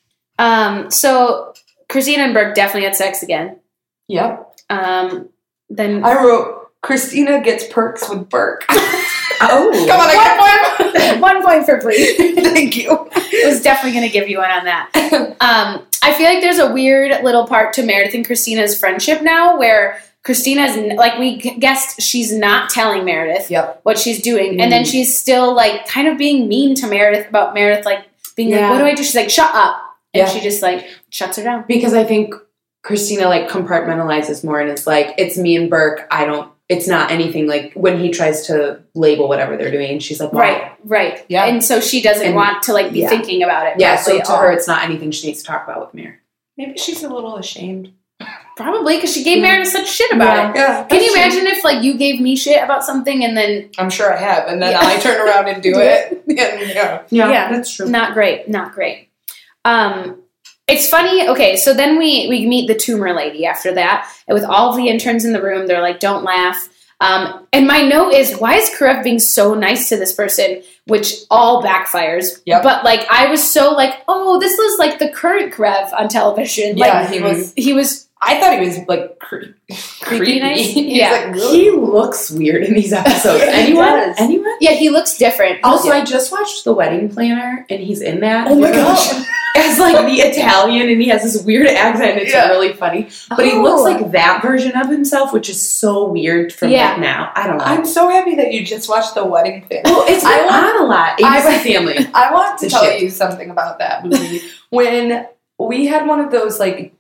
Um. So Christina and Burke definitely had sex again. Yep. Um. Then I wrote Christina gets perks with Burke. Oh, Come on, I got a point. one point for Bree. Thank you. I was definitely going to give you one on that. Um, I feel like there's a weird little part to Meredith and Christina's friendship now where Christina's, like we guessed, she's not telling Meredith Yep. what she's doing. And then she's still like kind of being mean to Meredith about Meredith, like being Yeah. like, what do I do? She's like, shut up. And Yeah. she just like shuts her down. because I think Christina like compartmentalizes more and is like, it's me and Burke. I don't. It's not anything like when he tries to label whatever they're doing. And she's like, why? Right, right. Yeah. And so she doesn't And- want to like be yeah. thinking about it. Yeah. So probably to at her, all. it's not anything she needs to talk about with Mir. Maybe she's a little ashamed. Probably because she gave Meredith such shit about Yeah. it. Yeah. Can you imagine if like you gave me shit about something and then I'm sure I have, and then Yeah. I turn around and do, Do it. And, yeah. Yeah. that's true. not great, not great. Um, it's funny. Okay, so then we we meet the tumor lady after that, and with all of the interns in the room, they're like, "Don't laugh." Um, and my note is, why is Karev being so nice to this person? Which all backfires. Yep. But like, I was so like, oh, this was like the current Karev on television. Yeah, Like he was. he was I thought he was like cre- creepy. nice? He's Yeah. like, really? He looks weird in these episodes. He Anyone? does. Anyone? yeah, he looks different. Also, Yeah. I just watched The Wedding Planner, and he's in that. Oh my As, gosh. As like the Italian, and he has this weird accent. It's Yeah. really funny. But he Oh. looks like that version of himself, which is so weird from Yeah. like now. I don't know. I'm so happy that you just watched The Wedding Planner. well, it's I been want- on a lot. I A B C want- Family. I want to The tell shit. you something about that movie. When we had one of those like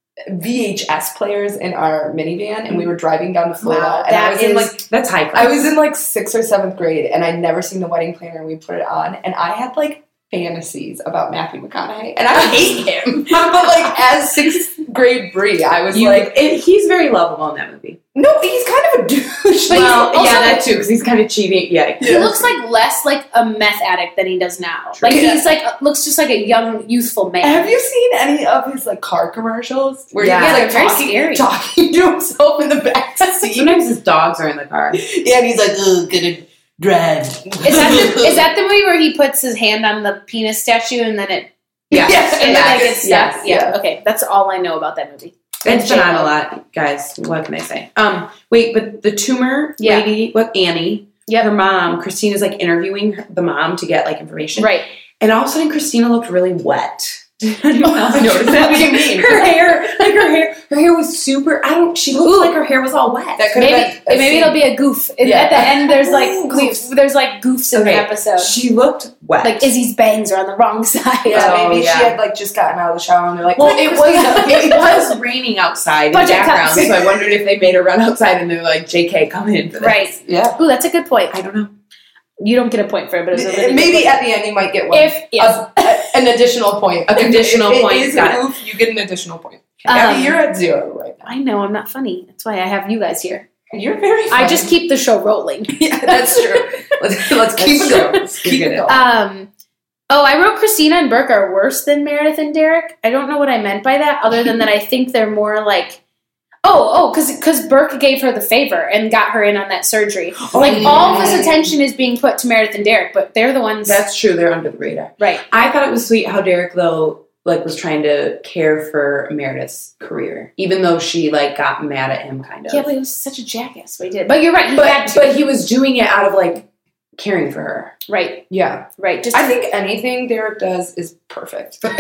V H S players in our minivan, and we were driving down to Florida, Wow, and I that was in is- like That's high class. I was in like sixth or seventh grade, and I'd never seen The Wedding Planner, and we put it on, and I had like fantasies about Matthew McConaughey, and I hate him. But like as sixth grade Brie, I was You, like, and he's very lovable in that movie. no, he's kind of a douche. But he's well, also- yeah, that too, because he's kind of cheating. Yeah, He looks like less like a meth addict than he does now. True. Like Yeah. he's like looks just like a young, youthful man. Have you seen any of his like car commercials where Yeah. he's Yeah, like they're very talking, scary. talking to himself in the back seat? Sometimes his dogs are in the car. Yeah, and he's like, "Ugh, gonna drive." Is that the, is that the movie where he puts his hand on the penis statue and then it Yeah. Yes, and then yes, it gets stuck? yes, yeah. yeah. Okay, that's all I know about that movie. It's been J-Lo. on a lot, guys. What can I say? Um, wait, but the tumor Yeah. lady, what Annie, Yep. her mom, Christina's like interviewing her, the mom to get like information, Right. and all of a sudden Christina looked really wet. Did anyone else notice that? What do you mean? Her hair, like her hair, her hair was super. I don't. She looked Ooh. like her hair was all wet. That could Maybe have been a maybe scene. it'll be a goof. And Yeah. At the end, there's like Ooh, goofs. There's like goofs in Okay. the episode. She looked wet. Like Izzy's bangs are on the wrong side. Yeah, Oh, maybe yeah. she had like just gotten out of the shower and they're like, Well, "Quick, it was Christina." it was raining outside in the Budget background, cuts. so I wondered if they made her run outside and they're like, "J K, come in for this." Right. Yeah. Ooh, that's a good point. I don't know. You don't get a point for it, but it's a really Maybe good at the end you might get one. point. If yes. A- a- an additional point. A conditional if, if point, It is got a it. goof, you get an additional point. Um, Abby, you're at zero right now. I know I'm not funny. That's why I have you guys here. You're very funny. I just keep the show rolling. Yeah, that's true. Let's, let's keep That's it true. going. Let's Keep keep it it going. Um, oh, I wrote Christina and Burke are worse than Meredith and Derek. I don't know what I meant by that, other than that I think they're more like, oh, oh, because because Burke gave her the favor and got her in on that surgery. Like all of this attention is being put to Meredith and Derek, but they're the ones. That's true. They're under the radar. right. I thought it was sweet how Derek though like was trying to care for Meredith's career, even though she like got mad at him kind of. Yeah, but he was such a jackass. What he did. But you're right. He but had to. but he was doing it out of like caring for her. Right. Yeah. Right. Just I think anything Derek does is perfect. Do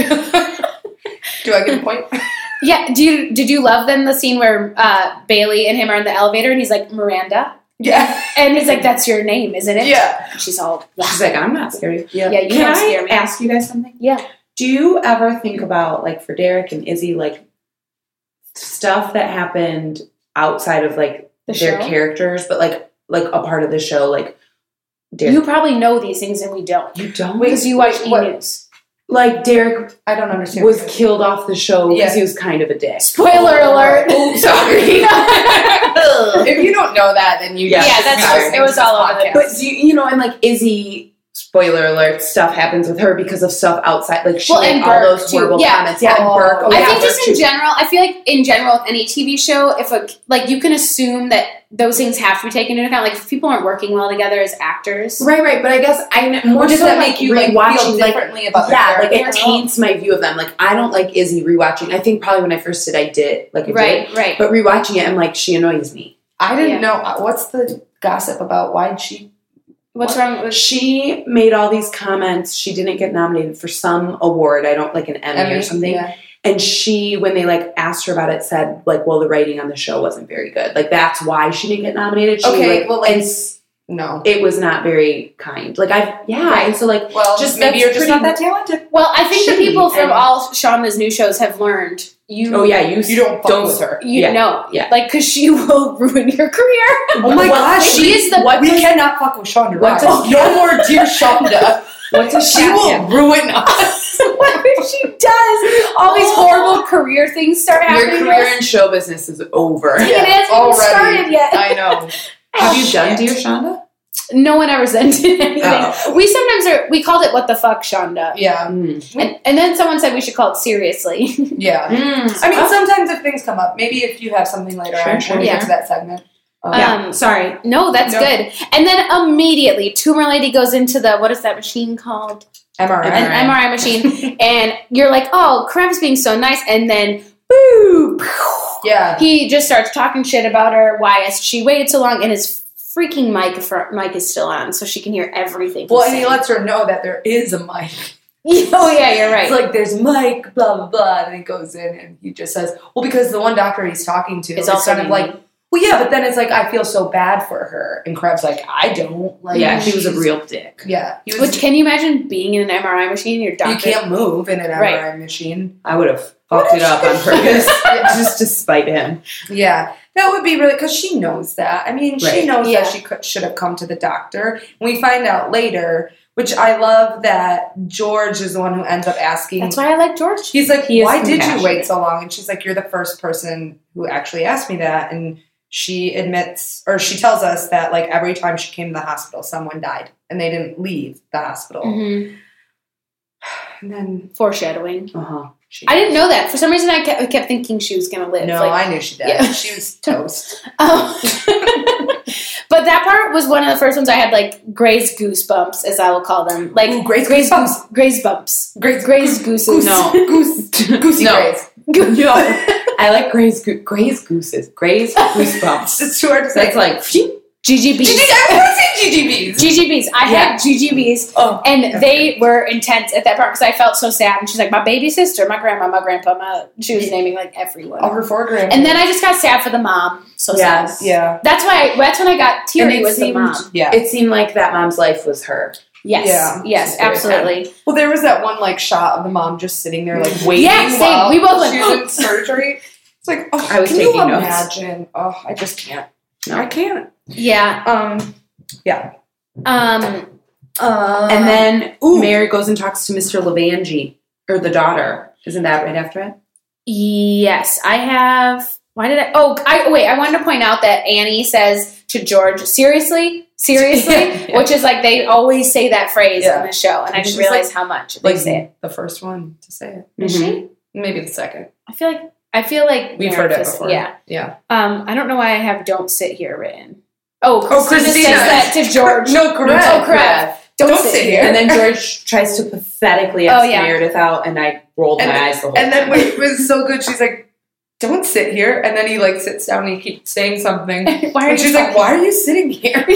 I get a point? Yeah. Do you did you love then the scene where uh, Bailey and him are in the elevator and he's like, Miranda? Yeah. And he's like, that's your name, isn't it? Yeah. And she's all She's like, I'm not scared. Yeah. Yeah, you Can don't I scare me. ask you guys something? Yeah. Do you ever think about, like, for Derek and Izzy, like, stuff that happened outside of, like, The their show? characters, but, like, like a part of the show, like, Derek. You probably know these things and we don't. You don't? Because you watch wait, what? E-News. Like, Derek I don't understand. was killed off the show because Yeah. he was kind of a dick. Spoiler alert. Oh, sorry. If you don't know that, then you Yeah, Yeah, that's Sorry. just, it was all over the But, do you, you know, and, like, Izzy, spoiler alert, stuff happens with her because of stuff outside. Like, she Well, made and all Burke, those too. horrible Yeah. comments. Yeah, and Oh. Burke. Oh, I yeah, think just Burke, in too. general, I feel like in general with any T V show, if a like you can assume that those things have to be taken into account. Like if people aren't working well together as actors, Right, right, but I guess I kn- more Or does so that like make you like rewatching, feel like, differently about yeah, the like it character? taints my view of them. Like I don't like Izzy rewatching. I think probably when I first did, I did like I right, did, right. but rewatching it, I'm like she annoys me. I didn't Yeah. know. uh, What's the gossip about? Why'd she? What's what? wrong with? She made all these comments. She didn't get nominated for some award. I don't like an Emmy, or something. Yeah. And she, when they like asked her about it, said like, "Well, the writing on the show wasn't very good. Like that's why she didn't get nominated." She, Okay, like, well, like- and s- No. it was not very kind. Like I, yeah, Right. and so like. Well, Just- maybe that's you're just pretty- not that talented. Well, I think the Shitty, people from and- all Shonda's new shows have learned you. Oh yeah, you You don't fuck with her. You Yeah. know, Yeah. like because she will ruin your career. Oh my Well, gosh, she is the- what we does- cannot fuck with Shonda what Rhimes. does- No more dear Shonda. What does She will ruin us. What if she does? All these horrible career things start Your happening. career in show business is over. Dang it, Yeah, it hasn't even already. started yet. I know. Have you Shit. done Dear Shonda? No one ever sent in anything. Oh. We sometimes are. We called it "What the fuck, Shonda," Yeah. Mm. and, and then someone said we should call it "Seriously." Yeah. Mm. I mean, sometimes if things come up, maybe if you have something later Sure, on, sure. when we Yeah. get to that segment. Um, Yeah. Um, Sorry. No, that's No. good. And then immediately, Tumor Lady goes into the what is that machine called? M R I. An M R I machine, and you're like, "Oh, Krev's being so nice," and then, boo! Yeah. He just starts talking shit about her. Why she waited so long, and his freaking mic for, mic is still on, so she can hear everything. Well, he's and he saying. lets her know that there is a mic. Oh yeah, you're right. It's like there's a mic, blah blah blah, and he goes in and he just says, "Well, because the one doctor he's talking to It's is also kind of me. like, well, yeah, but then it's like I feel so bad for her," and Krebs like, "I don't." Like, Yeah, he was a she's- real dick. Yeah, he was. Which can you imagine being in an M R I machine? Your doctor. you can't move in an Right. M R I machine. I would have What fucked if it up she on was- purpose Yeah. just to spite him. Yeah, that would be really because she knows that. I mean, she Right. knows Yeah. that she could, should have come to the doctor. We find out later, which I love that George is the one who ends up asking. That's why I like George. He's like, He is why did you compassionate. wait so long? And she's like, you're the first person who actually asked me that. And she admits, or she tells us that like every time she came to the hospital, someone died and they didn't leave the hospital. Mm-hmm. And then Foreshadowing. Uh huh. she, I didn't know that. For some reason, I kept, I kept thinking she was gonna live. No, Like, I knew she did. Yeah. She was toast. oh. But that part was one of the first ones I had like Gray's goosebumps, as I will call them. Like Ooh, Gray's Gray's goosebumps. goose, Gray's bumps. Gray's, Gray's gooses. goose, No. goose, goosey No. Grays. No, I like Gray's goo- Gray's gooses. Gray's goosebumps. It's too hard to say. That's like G G Bs. G G, I want to say G G Bs. G G Bs. I Yeah. had G G Bs. Oh, And okay. they were intense at that part because I felt so sad. And she's like, my baby sister, my grandma, my grandpa, my. She was naming like everyone. Oh, her foreground. And then I just got sad for the mom. So Yes. sad. yeah, That's why. That's when I got And teary. it Was the seemed- mom? yeah. it seemed like that mom's life was her. Yes. Yeah. Yes. She's very Absolutely. Well, there was that one like shot of the mom just sitting there like waiting Yeah, same. while We both went, she was in surgery. It's like, oh, I was can taking you notes. imagine? Oh, I just can't. No. I can't. Yeah. Um, yeah. Um. Uh, And then Ooh. Mary goes and talks to Mister Levangie, or the daughter. Isn't that right after it? Yes, I have. Why did I? Oh, I wait. I wanted to point out that Annie says to George, "Seriously, seriously," Yeah, yeah. which is like they always say that phrase Yeah. in the show, and I And didn't she's realize like- how much they like say it. the first one to say it. Is Mhm. she? Maybe the second. I feel like I feel like We've Mary heard it Fis- before. Yeah. Yeah. Um. I don't know why I have "Don't sit here" written. Oh, Oh, Christina, Christina. says that to George. No, correct. Oh, correct. Don't, Don't sit, sit here. here. And then George tries to pathetically Oh, ask yeah. Meredith out, and I rolled And- my eyes the whole And then time. wait, it was so good. She's like, "Don't sit here." And then he like sits down and he keeps saying something. Why are And you she's like, talking? "Why are you sitting here?"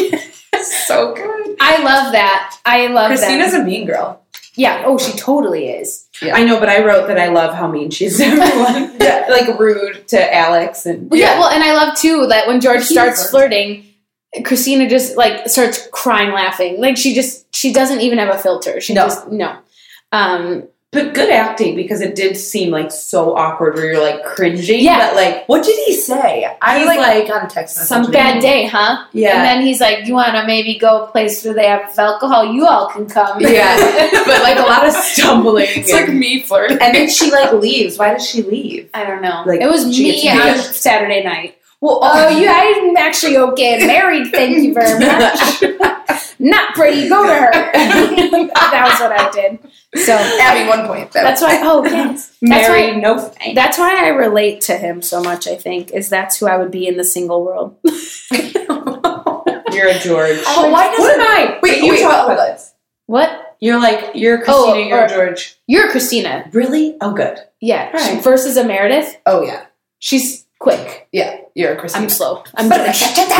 So good. I love that. I love Christina's that. a mean girl. Yeah. Oh, she totally is. Yeah. I know, but I wrote that I love how mean she's to everyone. Yeah. Like rude to Alex and Well, yeah. Yeah. Well, and I love too that when George He starts deserves flirting, Christina just like starts crying, laughing. Like she just she doesn't even have a filter. She No. just no. Um, but good acting because it did seem like so awkward where you're like cringing. Yeah. But like What did he say? I He's like, like, got a text message. some bad day, huh? yeah. And then he's like, "You want to maybe go a place where they have alcohol? You all can come." Yeah. But like a lot of stumbling. It's like and, me flirting. and then she like leaves. Why does she leave? I don't know. Like, it was she me gets on engaged. Saturday night. Well, Oh, you, I'm actually okay. Married, thank you very much. Not pretty. Go to her. That was what I did. So Abby, one point. That that's was- why. Oh yes, that's Married, why. no thanks. That's why I relate to him so much. I think is that's who I would be in the single world. You're a George. Oh, why does What it- am I? Wait, you wait, talk hold about on. What? You're like you're Christina. Oh, you're or- George. You're Christina. Really? Oh, good. Yeah. She, Right. versus a Meredith. Oh, yeah. She's quick. Yeah, you're a Christina. I'm slow. I'm George.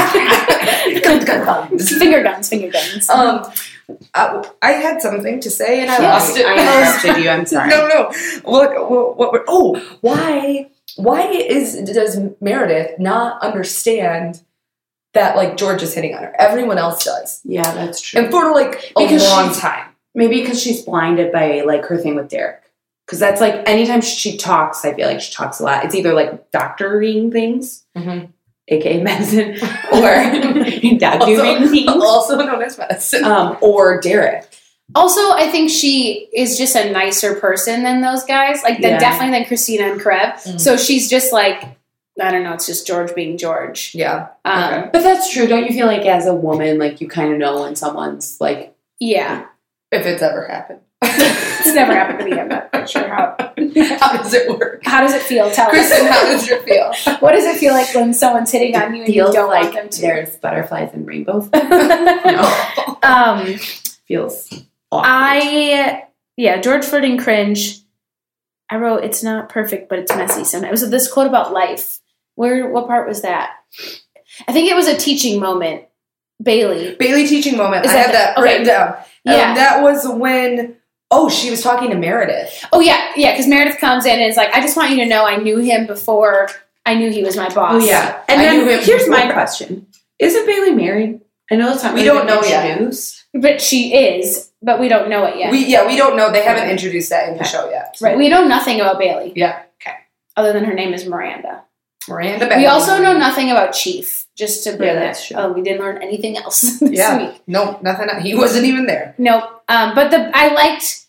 Finger guns. Finger guns. um, I, I had something to say and I Yeah. lost it. I interrupted you. I'm sorry. No, no. What? What? what we're- oh, why? Why is does Meredith not understand that like George is hitting on her? Everyone else does, Yeah, that's true. and for like a Because long she's- time. Maybe because she's blinded by like her thing with Derek. Because that's like anytime she talks, I feel like she talks a lot. It's either like doctoring things, Mm-hmm. aka medicine, or doctoring Also, things, also known as medicine. um, or Derek. Also, I think she is just a nicer person than those guys. Like, than Yeah. definitely than Christina and Karev. Mm. So she's just like, I don't know. It's just George being George. Yeah. Um, Okay. But that's true. Don't you feel like as a woman, like you kind of know when someone's like, Yeah, If it's ever happened. it's never happened to me. I'm not quite sure how. How does it work? How does it feel? Tell Kristen, us. how does it feel? What does it feel like when someone's hitting on you and you feels don't like want them to? there's butterflies and rainbows? no, Um, feels awful. I yeah, George flirting cringe. I wrote it's not perfect, but it's messy sometimes. It was this quote about life. Where what part was that? I think it was a teaching moment. Bailey. Bailey teaching moment. Is I that had that the- okay. written down. Yeah. Um, that was when, oh, she was talking to Meredith. Oh yeah, yeah. Because Meredith comes in and is like, I just want you to know I knew him before I knew he was my boss. Oh yeah. And I then knew him here's my before. question: isn't Bailey married? I know that's not. We really don't been know yet. introduced. But she is, but we don't know it yet. We yeah, we don't know. They haven't introduced that in the Okay. show yet. right. We know nothing about Bailey. Yeah. Other than her name is Miranda. Miranda We Bailey. also know nothing about Chief. Just to bring Yeah, that. that's true. Oh, we didn't learn anything else this Yeah. week. No, nothing. He wasn't even there. Nope. Um, but the I liked.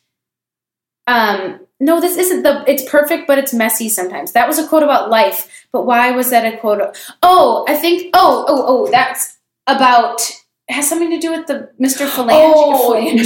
Um, no, this isn't the. It's perfect, but it's messy sometimes. That was a quote about life. But why was that a quote? Of, oh, I think. Oh, oh, oh. That's about. It has something to do with the Mister Phalange. Oh. Phalange.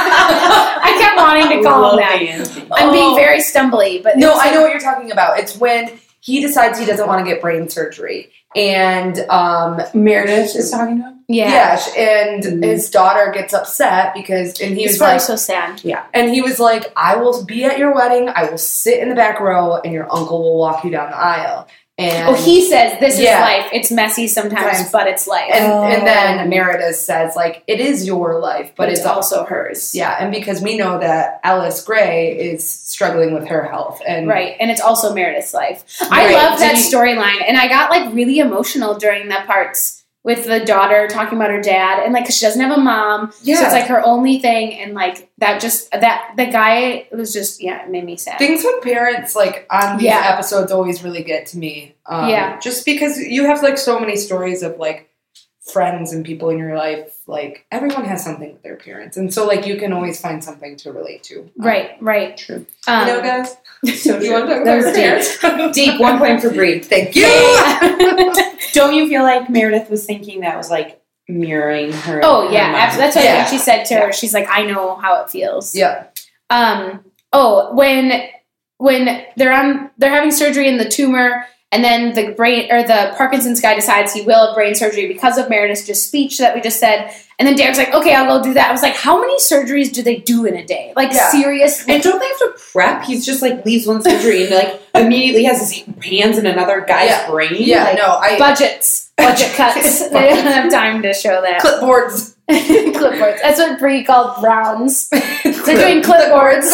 I kept wanting to call him that. I'm being Oh. very stumbly, but No, it's I like- know what you're talking about. It's when he decides he doesn't want to get brain surgery, and um, Meredith is talking to him. Yeah, yes, and Mhm. his daughter gets upset because, and he it's was probably like, so sad. and he was like, I will be at your wedding. I will sit in the back row, and your uncle will walk you down the aisle. And Oh, he says this Yeah. is life. It's messy sometimes, Sometimes. but it's life. and Oh. and then Meredith says like, it is your life, but, but it's, it's also hers. yeah, and because we know that Alice Gray is struggling with her health, and Right, and it's also Meredith's life. I Right. love that Did you- storyline, and I got like really emotional during the parts with the daughter talking about her dad, and like 'cause she doesn't have a mom, yeah, so it's like her only thing, and like that just that the guy was just yeah, it made me sad. things with parents like on these Yeah. episodes always really get to me. Um, Yeah. just because you have like so many stories of like friends and people in your life, like everyone has something with their parents, and so like you can always find something to relate to. Um, Right, right. True. Um, you know, guys. So You want to talk That about was your deep. parents? Deep, one point for Bree. Thank you. Don't you feel like Meredith was thinking that was like mirroring her? Oh her yeah, mom? abs- that's what Yeah. she said to Yeah. her. She's like, I know how it feels. Yeah. Um. Oh, when when they're on, they're having surgery in the tumor, And then the brain or the Parkinson's guy decides he will have brain surgery because of Meredith's just speech that we just said. And then Derek's like, okay, I'll go do that. I was like, how many surgeries do they do in a day? Like, Yeah. seriously? And don't they have to prep? He's just like leaves one surgery and like immediately has his hands in another guy's Yeah. brain. Yeah, Like, no, I Budgets. Budget cuts. They don't have time to show that. clipboards. Clipboards. That's what Brie called Browns. They're doing clipboards.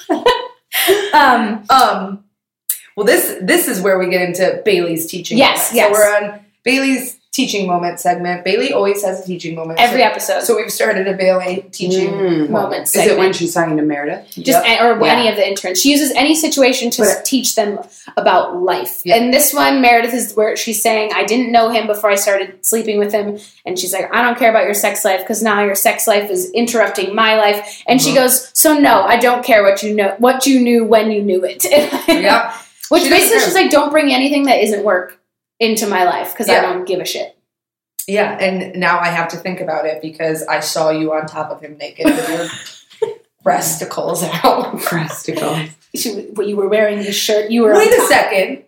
um, Um, well, this this is where we get into Bailey's teaching. Yes, moment. yes. So we're on Bailey's teaching moment segment. Bailey always has a teaching moment. every so, episode. So we've started a Bailey teaching Mm. moment. Is it when she's talking to Meredith? Just Yep. or Yeah. any of the interns. She uses any situation to But- teach them about life. Yeah. And this one, Meredith is where she's saying, I didn't know him before I started sleeping with him. And she's like, I don't care about your sex life because now your sex life is interrupting my life. And she Mhm. goes, so no, I don't care what you know, what you knew when you knew it. Yep. Which She doesn't basically care. she's like, don't bring anything that isn't work into my life because I Yeah. don't give a shit. Yeah, and now I have to think about it because I saw you on top of him naked with your breasticles out. Breasticles. She, when you were wearing this shirt, you were Wait on a top. second.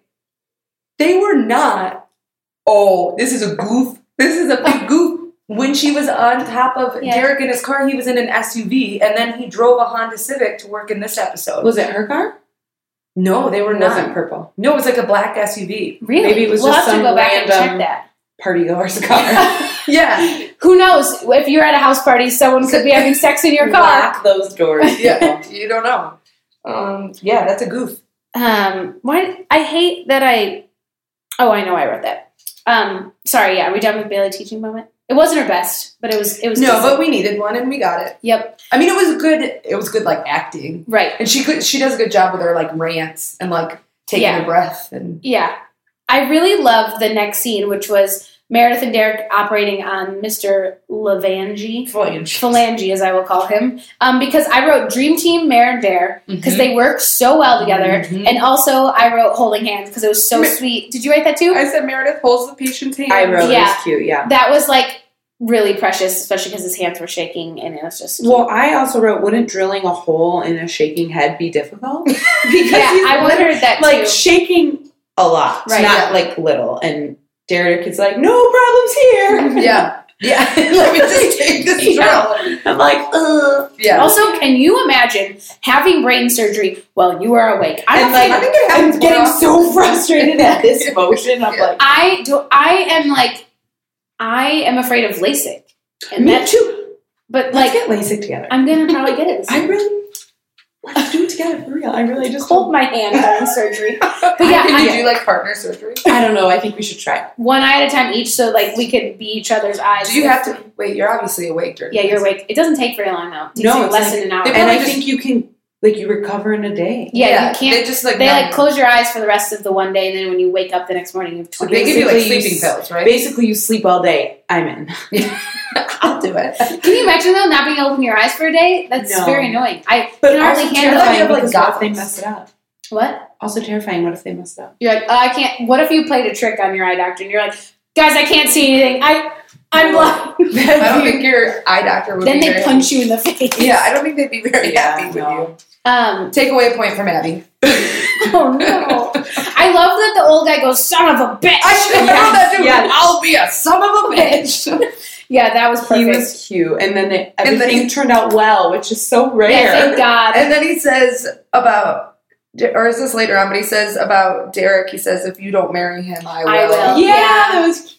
They were not. Oh, this is a goof. This is a big goof. When she was on top of Yeah. Derek in his car, he was in an S U V, and then he drove a Honda Civic to work in this episode. Was it her car? No, they were It not. wasn't purple. No, it was like a black S U V. Really? Maybe it was we'll just have to some go back and check random- that. Party goer's car. Yeah. Who knows? If you're at a house party, someone could be having sex in your car. Lock those doors. Yeah, you don't know. Um, yeah, that's a goof. Um, why? I hate that I. Oh, I know I wrote that. Um, sorry. Yeah, are we done with Bailey teaching moment? It wasn't her best, but it was. It was. No, decent. but we needed one, and we got it. Yep. I mean, it was good. It was good, like acting, Right. and she could. She does a good job with her like rants and like taking Yeah. a breath and. Yeah. I really loved the next scene, which was Meredith and Derek operating on Mister Lavangi. Phalange, as I will call him, um, because I wrote Dream Team Mare and Bear because Mhm. they work so well together, Mhm. and also I wrote Holding Hands because it was so Me- sweet. Did you write that too? I said Meredith holds the patient's hand. I wrote it Yeah. was cute, yeah. That was like really precious, especially because his hands were shaking, and it was just cute. Well, I also wrote, wouldn't drilling a hole in a shaking head be difficult? Because yeah, he's I wondered that like too. shaking a lot, Right, not yeah. like little. And Derek is like, no problems here. Yeah, yeah. Let me just take this Yeah. drill. I'm like, ugh. Yeah. Also, can you imagine having brain surgery while you are awake? I don't And like, think I think it I'm happens getting more so often. frustrated at this motion. I'm Yeah. like, I do. I am like, I am afraid of LASIK, and me that too. But Let's like, get LASIK together. I'm gonna probably get it. This I year. really, let's do it together for real. I really just hold my hand during surgery. But yeah, Can you I- do like partner surgery? I don't know. I think we should try. one eye at a time each, so like we could be each other's eyes. Do you have to wait? You're obviously awake during. Yeah, you're this. awake. It doesn't take very long though. It takes No, like it's less like- than an hour. They And probably I just- think you can, like, you recover in a day. yeah, you can't. They just like They numb like you. close your eyes for the rest of the one day, and then when you wake up the next morning, you have So twenty. they give you like Basically, you sleeping s- pills, right? Basically, you sleep all day. I'm in. I'll do it. Can you imagine though not being able to open your eyes for a day? That's No. very annoying. I But can hardly also handle terrifying you have, like, because what if they goggles. mess it up? what. Also terrifying. What if they mess it up? You're like, oh, I can't. What if you played a trick on your eye doctor and you're like, guys, I can't see anything. I, I'm blind. I don't think your eye doctor would Then be they very punch you in the face. Yeah, I don't think they'd be very Yeah, happy with no. you. Um. Take away a point from Abby. Oh no. I love that the old guy goes, "Son of a bitch." I should have known that too. Yes. I'll be a son of a bitch. Yeah, that was perfect. He was cute, and then it, And then everything he- turned out well, which is so rare. yeah, thank God. And then he says about, or is this later on? But he says about Derek. He says, "If you don't marry him, I will." I will. yeah, Yeah. that was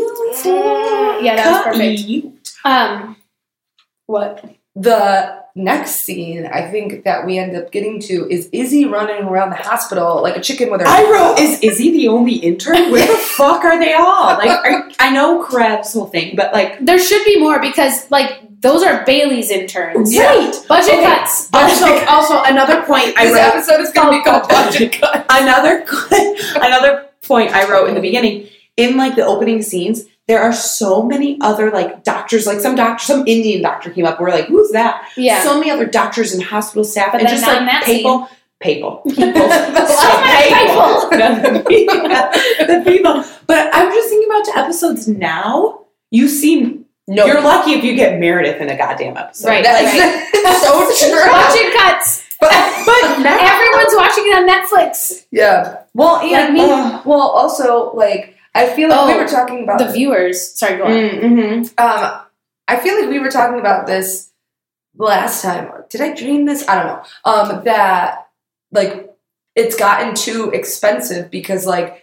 cute. Yeah, that was perfect. Cute. Um, what? The next scene, I think that we end up getting to is Izzy running around the hospital like a chicken with her. I wrote, is Izzy the only intern? Where the fuck are they all? Like, are, I know Krebs' whole thing, but like, There should be more because like those are Bailey's interns. Yeah. right. Budget Okay. cuts. Also, also another point I This wrote. episode is going to be called Budget Cut. Another another point I wrote in the beginning, in like the opening scenes, there are so many other like doctors, like some doctor, some Indian doctor came up. We're like, who's that? Yeah. So many other doctors and hospital staff, But and then just not in like that people, people, people, Oh, my the people, the people. But I'm just thinking about the episodes now. You see, No, you're lucky if you get Meredith in a goddamn episode. Right. That's so true. Budget cuts. But, But now, Everyone's watching it on Netflix. yeah. Well, and Like me. uh, well, also like I feel like we Oh, were talking about The viewers. Sorry, go on. mm-hmm. Um, I feel like we were talking about this last time. Did I dream this? I don't know. Um, that like it's gotten too expensive because like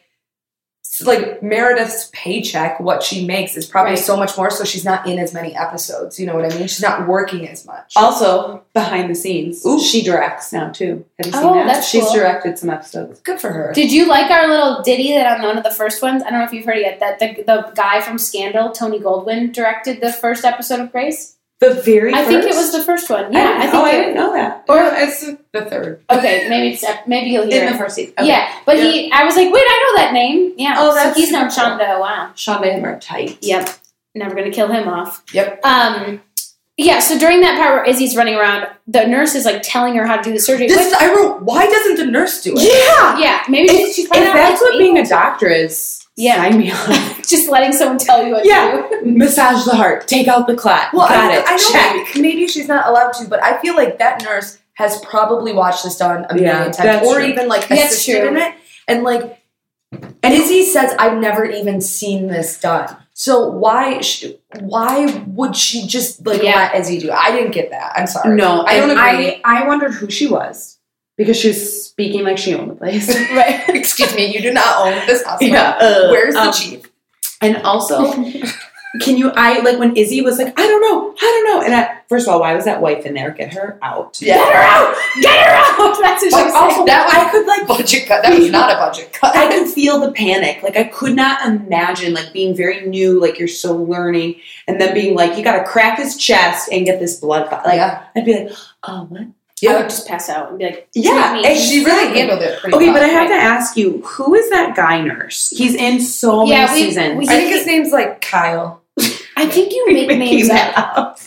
s- like Meredith's paycheck, what she makes is probably Right. so much more. So she's not in as many episodes. You know what I mean? She's not working as much. Also, behind the scenes, Ooh. she directs now too. Have you seen Oh, that? that's She's cool. directed some episodes. Good for her. Did you like our little ditty that on one of the first ones? I don't know if you've heard it yet. That the, the guy from Scandal, Tony Goldwyn, directed the first episode of Grace. The very I first? think it was the first one. Yeah, I, I, think. oh, I it- didn't know that. Or Yeah, it's the third. okay, maybe it's maybe you'll hear In it. the first season. Yeah, but Yeah. he. I was like, wait, I know that name. Yeah. Oh, so that's he's known super cool. Shonda. Wow. Shonda and her tight. Yep. Never gonna kill him off. Yep. Um. Yeah. So during that part where Izzy's running around, the nurse is like telling her how to do the surgery. This is, I wrote. Why doesn't the nurse do it? Yeah! yeah, maybe If, she's probably if not, that's like, what being able a doctor is, Yeah. sign me on. to- just letting someone tell you what Yeah. to do. Massage the heart. Take out the clot. Well, Got I, it. I know Check. maybe, maybe she's not allowed to, but I feel like that nurse has probably watched this done a million Yeah, times, that's or true. even like That's assisted true. in it. And like, and Izzy says, "I've never even seen this done." So why, sh- why would she just like Yeah. let Izzy do it? I didn't get that. I'm sorry. No, I don't and agree. I, I wondered who she was because she was speaking like she owned the place. Right. Excuse me, you do not own this hospital. uh, Where's the um, chief? And also, can you? I like when Izzy was like, I don't know, I don't know. And I, first of all, why was that wife in there? Get her out. Yeah. Get her out! Get her out! That's what she But was also, saying. that was, I could like budget cut. That was not a budget cut. I could feel the panic. Like I could not imagine like being very new, like you're still learning, and then being like, you got to crack his chest and get this blood. Like yeah, I'd be like, oh what? I would just pass out and be like, Yeah, treat me. and she really handled it pretty Okay, well. but I have right. to ask you, who is that guy nurse? He's in so many Yeah, we- seasons. we- I think his name's like Kyle. I think you make Making names that up. up.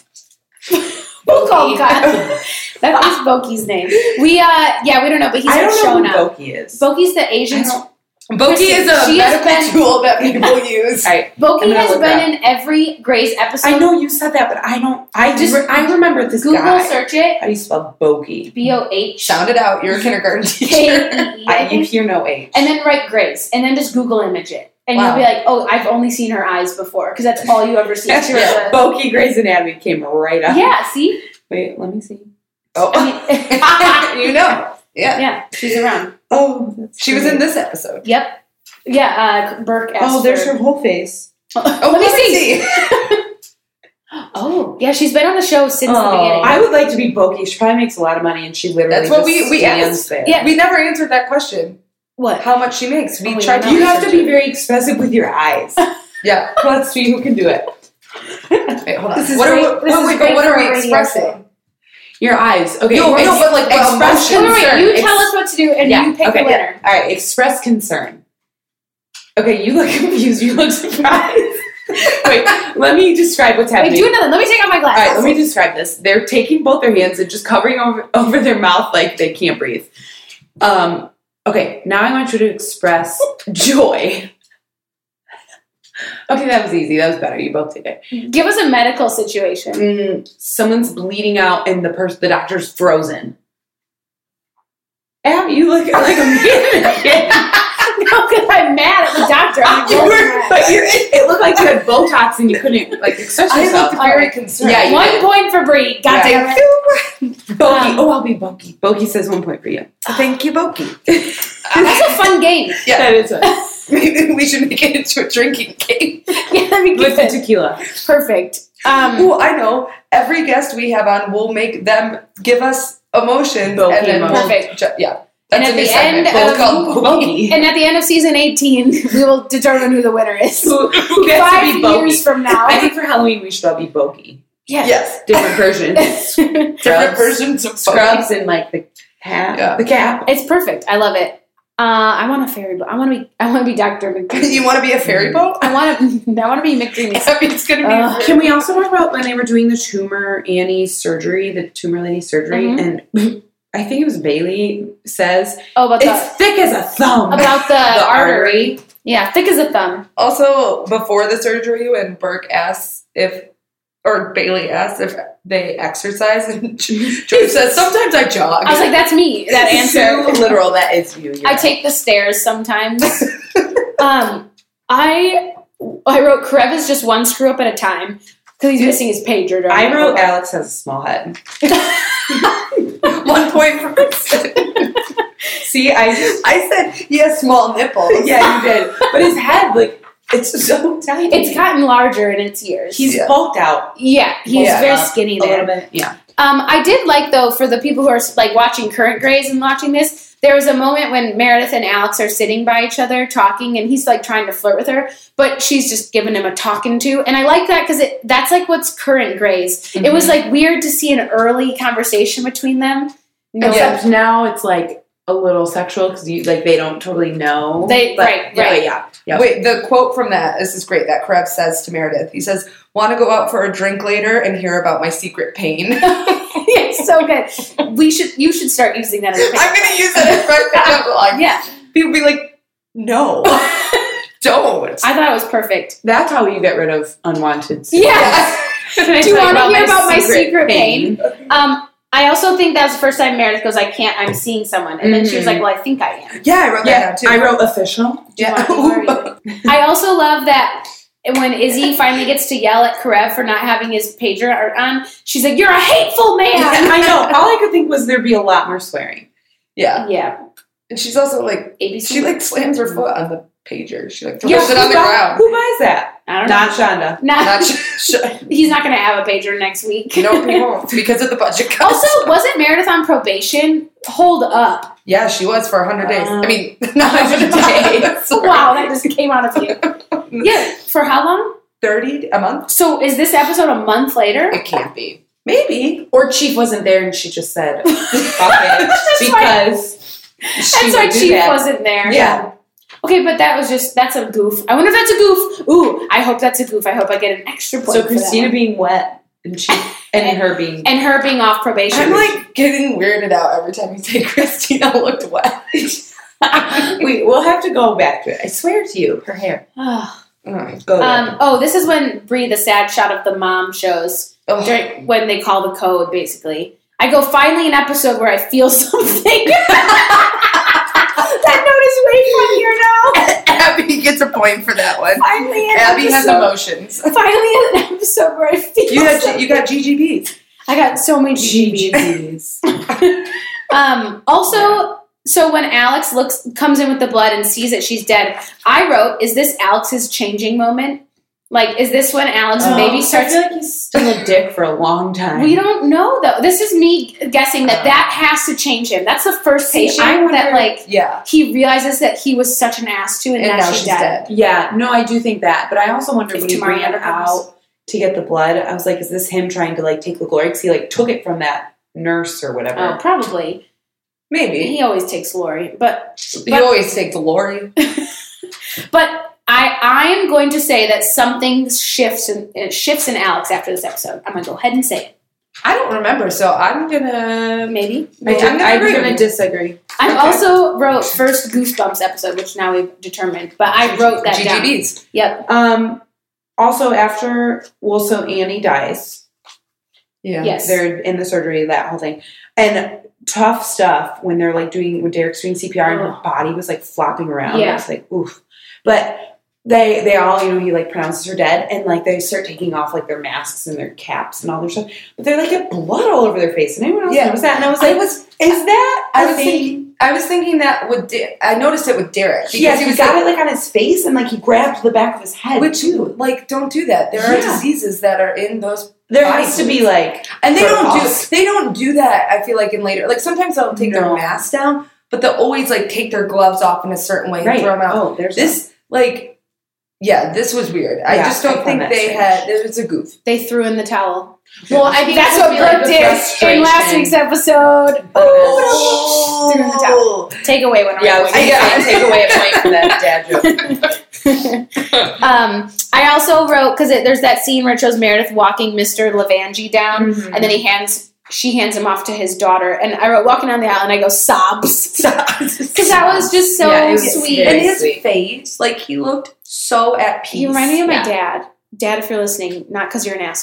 We'll call him Kyle. That is Boki's name. We, uh, yeah, we don't know, but he's I like don't know showing who up. Boki is. Boki's the Asian. I don't- Boki is a She has medical been- tool that people use. All right, I'm Boki gonna has look been her up. in every Grace episode. I know you said that, but I don't. I just. Just I remember this Google guy. search it. How do you spell Boki? B O H Sound it out. You're a kindergarten K teacher. E E. I I, you think. hear no H. And then write Grace, and then just Google image it, and Wow. you'll be like, "Oh, I've only seen her eyes before," because that's all you ever see. That's She was right. a- Boki Grey's Anatomy came right up. yeah, see, Wait, let me see. Oh, I mean, you know. Yeah. yeah, she's around. Oh, that's She was great. in this episode. Yep. Yeah, uh, Burke asked Oh, there's for- her whole face. Oh, let me see. Oh, yeah, she's been on the show since the Oh, beginning. I would like to be Boki. She probably makes a lot of money, and she literally That's what just we- we stands asked. there. Yeah. We never answered that question. what? How much she makes? We Oh, we tried don't to know. You have to research be it. very expressive with your eyes. Yeah. Let's see who can do it. Wait, hold on. This is what great- are, we- this wait, is wait, great but what for are a we radio expressing? show. Your eyes. Okay. No, ex- no, but like well, express emotion. Wait, wait, concern. you Ex- tell us what to do, and Yeah, you pick okay, the winner. All right. Express concern. Okay, you look confused. You look surprised. Wait, let me describe what's Wait, happening. do another. Let me take off my All glasses. right, let me describe this. They're taking both their hands and just covering over, over their mouth like they can't breathe. Um, okay, now I want you to express joy. Okay, that was easy. That was better. You both did it. Give us a medical situation. Mm, someone's bleeding out and the person, the doctor's frozen. Ab, you look like a man. No, because I'm mad at the doctor. I'm You rolling were- my eyes. but you're, it looked like you had Botox and you couldn't like express I yourself. looked very Alright. concerned. Yeah, you One did. point for Bree. God Yeah. damn it. Boki. Um, Oh, I'll be Boki. Boki says one point for you. Thank you, Boki. That's a fun game. Yeah. That is it. Maybe we should make it into a drinking game. Yeah, that'd be With the good. tequila. Perfect. Um, Oh, I know. Every guest we have on will make them give us emotions. Boki and then we'll Perfect. ju- yeah. And That's at a new the segment. end We'll of- call it Boki. Boki. and at the end of season eighteen, we will determine who the winner is. Who, who gets Five to be Boki? years from now. I think for Halloween we should all be Boki. Yeah. Yes. Different versions. Different Scrubs. versions of Scrubs and like the hat. Yeah. The cap. It's perfect. I love it. Uh, I want a fairy boat. I want to be. I want to be Doctor Boki. McDreamy. You want to be a fairy boat? I want to. I want to be McDreamy. I mean, it's gonna be. Uh, a fairy Can we also talk about when they were doing the tumor Annie's surgery, the tumor lady surgery, Mhm. and I think it was Bailey says Oh, about the it's thick as a thumb. about the, The artery. artery. Yeah, thick as a thumb. Also, before the surgery, when Burke asks if or Bailey asked if they exercise, and George says, sometimes I jog. I was like, that's me. That answer. So literal. That is you. I take the stairs sometimes. um, I I wrote Karev is just one screw up at a time because he's missing his pager. during I the wrote book. Alex has a small head. One point for See, I just, I said he has small nipples. yeah, you did. But his head, like, it's so tiny. It's gotten larger in its years. He's Yeah. bulked out yeah, he's Yeah. very skinny a little there. bit. Yeah. Um, I did like though for the people who are like watching current Greys and watching this. There was a moment when Meredith and Alex are sitting by each other talking, and he's like trying to flirt with her, but she's just giving him a talking to, and I like that because it that's like what's current Greys. Mm-hmm. It was like weird to see an early conversation between them. No, Except now it's like a little sexual because you like they don't totally know. They- but, right, yeah, right. Yeah. Yeah. Wait, the quote from that, this is great, that Karev says to Meredith. He says, want to go out for a drink later and hear about my secret pain? it's so good. We should you should start using that. As a I'm going to use that as my pickup line. yeah. People be like, no, don't. I thought it was perfect. That's how you get rid of unwanted. Yeah. Can I Do you tell want to hear about my secret pain? pain? Um, I also think that was the first time Meredith goes, I can't, I'm seeing someone. And then she was like, well, I think I am. Yeah, I wrote that Yeah, down too. I wrote official. Yeah. Who are you? I also love that when Izzy finally gets to yell at Karev for not having his pager on, she's like, you're a hateful man. I know. All I could think was there'd be a lot more swearing. Yeah. Yeah. And she's also like, A B C. she like slams her foot on the pager. She like throws Yeah, it on who the buy- ground. Who buys that? I don't know. Not Shonda. Not, Not sh- sh- he's not going to have a pager next week. no, he won't because of the budget cuts. Also, wasn't Meredith on probation? Hold up. yeah, she was for one hundred days. Uh, I mean, not one hundred days. Sorry. Wow, that just came out of you. Yeah, for how long? thirty a month? So is this episode a month later? It can't be. Maybe. Or Chief wasn't there and she just said, fuck it. That's why- Because she That's why would do Chief that. wasn't there. Yeah. Okay, but that was just, that's a goof. I wonder if that's a goof. Ooh, I hope that's a goof. I hope I get an extra point So for Christina that one. being wet and she and her being And her being off probation. I'm like getting weirded out every time you say Christina looked wet. we we'll have to go back to it. I swear to you, her hair. oh. Mm. Go there. Um, oh, this is when Bree, the sad shot of the mom shows, Oh. during, when they call the code, basically. I go, finally an episode where I feel something. That note is way funnier now. Abby gets a point for that one. Finally an Abby has episode. emotions. Finally an episode where I feel You got something. you got G G Bs. I got so many G Bs. Um, also, so when Alex looks comes in with the blood and sees that she's dead, I wrote, is this Alex's changing moment? Like, is this when Alex maybe I starts... feel like he's still a dick for a long time. We don't know, though. This is me guessing that that has to change him. That's the first See, patient I wonder- that, like, Yeah. he realizes that he was such an ass to, and, And now, now she's, she's dead. dead. Yeah, no, I do think that. But I also wonder If when he tomorrow ran never comes. out to get the blood, I was like, is this him trying to like take the glory? Because he like took it from that nurse or whatever. Oh, probably. Maybe. He always takes Lori. But, You always take the Lori. but... I, I am going to say that something shifts in, uh, shifts in Alex after this episode. I'm going to go ahead and say it. I don't remember, so I'm gonna Maybe. I I'm gonna I'm agree. gonna disagree. I Okay. also wrote first Goosebumps episode, which now we've determined. But I wrote that down. G G Bs. Yep. Um. Also, after well, so Annie dies. Yeah. Yes. They're in the surgery, that whole thing, and tough stuff when they're like doing when Derek's doing C P R and her Oh. body was like flopping around. Yeah. I was like, oof. But they they all, you know, he like pronounces her dead, and like they start taking off like their masks and their caps and all their stuff, but they like get blood all over their face. And anyone else Yeah. notice that? And I was I like, was is that I a was thing? thinking I was thinking that with De- I noticed it with Derek because Yeah, he he was got like, it like on his face, and like he grabbed the back of his head. which too. like don't do that. There are Yeah. diseases that are in those, There has to be like, and they don't protocols. do they don't do that. I feel like in later, like sometimes they'll take their No. mask down, but they'll always like take their gloves off in a certain way right? and throw them out. Oh, there's This like. Yeah, this was weird. I Yeah, just I don't found think that they strange. had. It was a goof. They threw in the towel. Well, I think That's it what would be, like, Brooke the did in frustration. last week's episode. Oh, Threw in the towel. Take away one. Yeah, I was right gonna away. say, take away a point from that dad joke. um, I also wrote because there's that scene where it shows Meredith walking Mister Levangie down, Mhm. and then he hands she hands him off to his daughter, and I wrote walking down the aisle, and I go sobs because that was just so Yeah, it was sweet. very And his sweet. face, like he looked so at peace. He reminded me of my Yeah. dad. Dad, if you're listening, not because you're an asshole.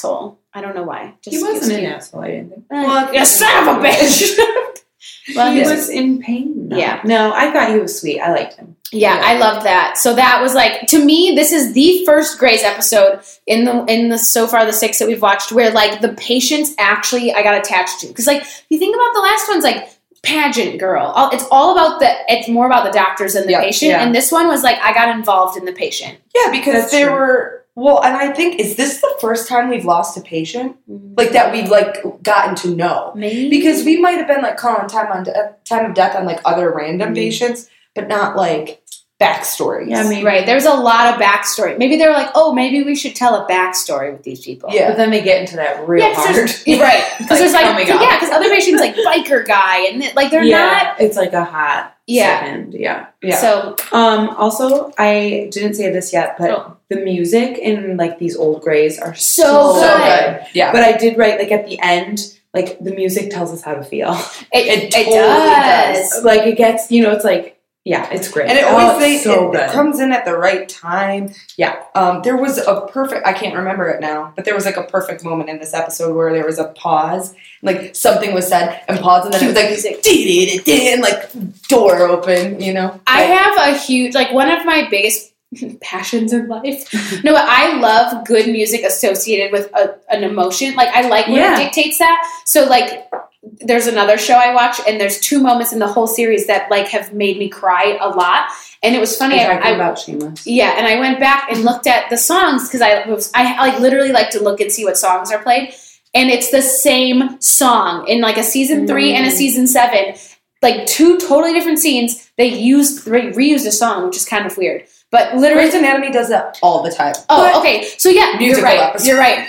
I don't know why. Just He wasn't an cute. asshole, I didn't think. Uh, Well, you son of a bitch. Well, he he was- was in pain. though. Yeah. No, I thought he was sweet. I liked him. Yeah, Yeah. I loved that. So that was like, to me, this is the first Grey's episode in the in the so far the six that we've watched where like the patients actually I got attached to. Because like if you think about the last ones, like pageant girl, all, it's all about the it's more about the doctors than the Yeah, patient. yeah. And this one was like I got involved in the patient. Yeah, because That's there true. were well, and I think is this the first time we've lost a patient like that we've like gotten to know? Maybe Because we might have been like calling time on de- time of death on like other random Mhm. patients, but not like backstories. Yeah, maybe. right. There's a lot of backstory. Maybe they were like, oh, maybe we should tell a backstory with these people. Yeah. But then they get into that real Yeah, 'cause hard. there's- right. Because Like, there's like, coming yeah, up. because other patients like biker guy, and like they're yeah, not. it's like a hot Yeah. second. Yeah. Yeah. So Um, also, I didn't say this yet, but Oh. the music in like these old Greys are So so, so good. good. Yeah. But I did write like at the end, like the music tells us how to feel. it, It it, totally does. does. Like it gets, you know, it's like yeah, it's great. And it Oh, always it's they, so it, good. it comes in at the right time. Yeah. Um, there was a perfect I can't remember it now, but there was like a perfect moment in this episode where there was a pause, like something was said and pause, and then it was like Music. dee-dee-dee-dee, and like door open, you know. I Like, have a huge, like, one of my biggest passions in life. No, I love good music associated with a, an emotion. Like, I like when Yeah. it dictates that. So, like, there's another show I watch, and there's two moments in the whole series that, like, have made me cry a lot. And it was funny. You're I, talking I, about Shameless. yeah, and I went back and looked at the songs because I was, I like literally like to look and see what songs are played. And it's the same song in like a season three Mm. and a season seven, like two totally different scenes. They used re- reused a song, which is kind of weird. But literally, Grey's Anatomy does that all the time. oh, But- okay. So yeah, you're Musical right. episode. You're right.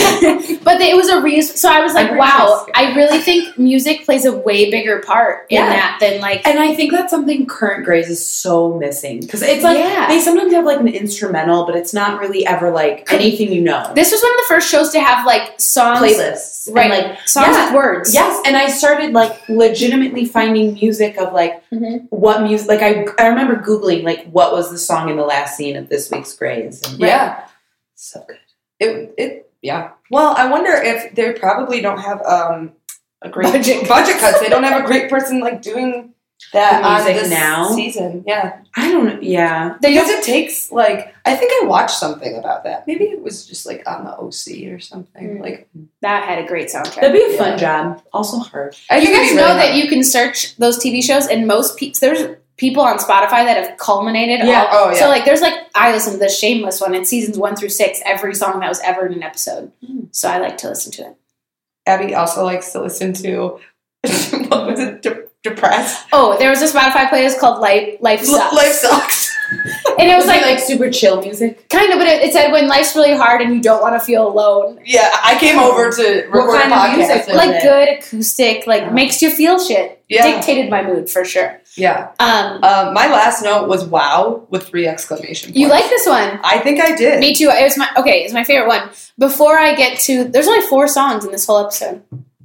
but they, it was a reuse. So I was like, I'm wow, interested. I really think music plays a way bigger part in Yeah. that than like. And I think that's something current Greys is so missing. Because it's like, Yeah. they sometimes have like an instrumental, but it's not really ever like anything you know. This was one of the first shows to have like songs, Playlists. right? And, Like songs yeah. with words. Yes, and I started like legitimately finding music of like Mhm. what music. Like I, I remember Googling like what was the song in the last scene of this week's Greys. And Yeah. so good. It it yeah. Well, I wonder if they probably don't have um a great Budget budget, cuts. They don't have a great person like doing that The on music this now? season. Yeah. I don't know. Yeah, They Because don't, it takes like I think I watched something about that. Maybe it was just like on the O C or something. Mm. Like that had a great soundtrack. that'd be a fun Yeah. job. Also hard. I You think it'd guys be know really that hard. you can search those T V shows, and most people there's people on Spotify that have culminated. Yeah. all, Oh, yeah. So like, there's like I listen to the Shameless one in seasons one through six. Every song that was ever in an episode. Mm. So I like to listen to it. Abby also likes to listen to what was it? De- depressed. Oh, there was a Spotify playlist called Life Life Sucks, Life sucks. and it was Was like, it like super chill music? kind of, but it, it said when life's really hard and you don't want to feel alone. Yeah, I came over to record kind a of podcast. music was Like it? good acoustic, like Oh. makes you feel shit. Yeah. Dictated my mood for sure. Yeah. Um, Um, my last note was wow with three exclamation points. you like this one? I think I did. Me too. It was my okay. It's my favorite one. Before I get to, there's only four songs in this whole episode.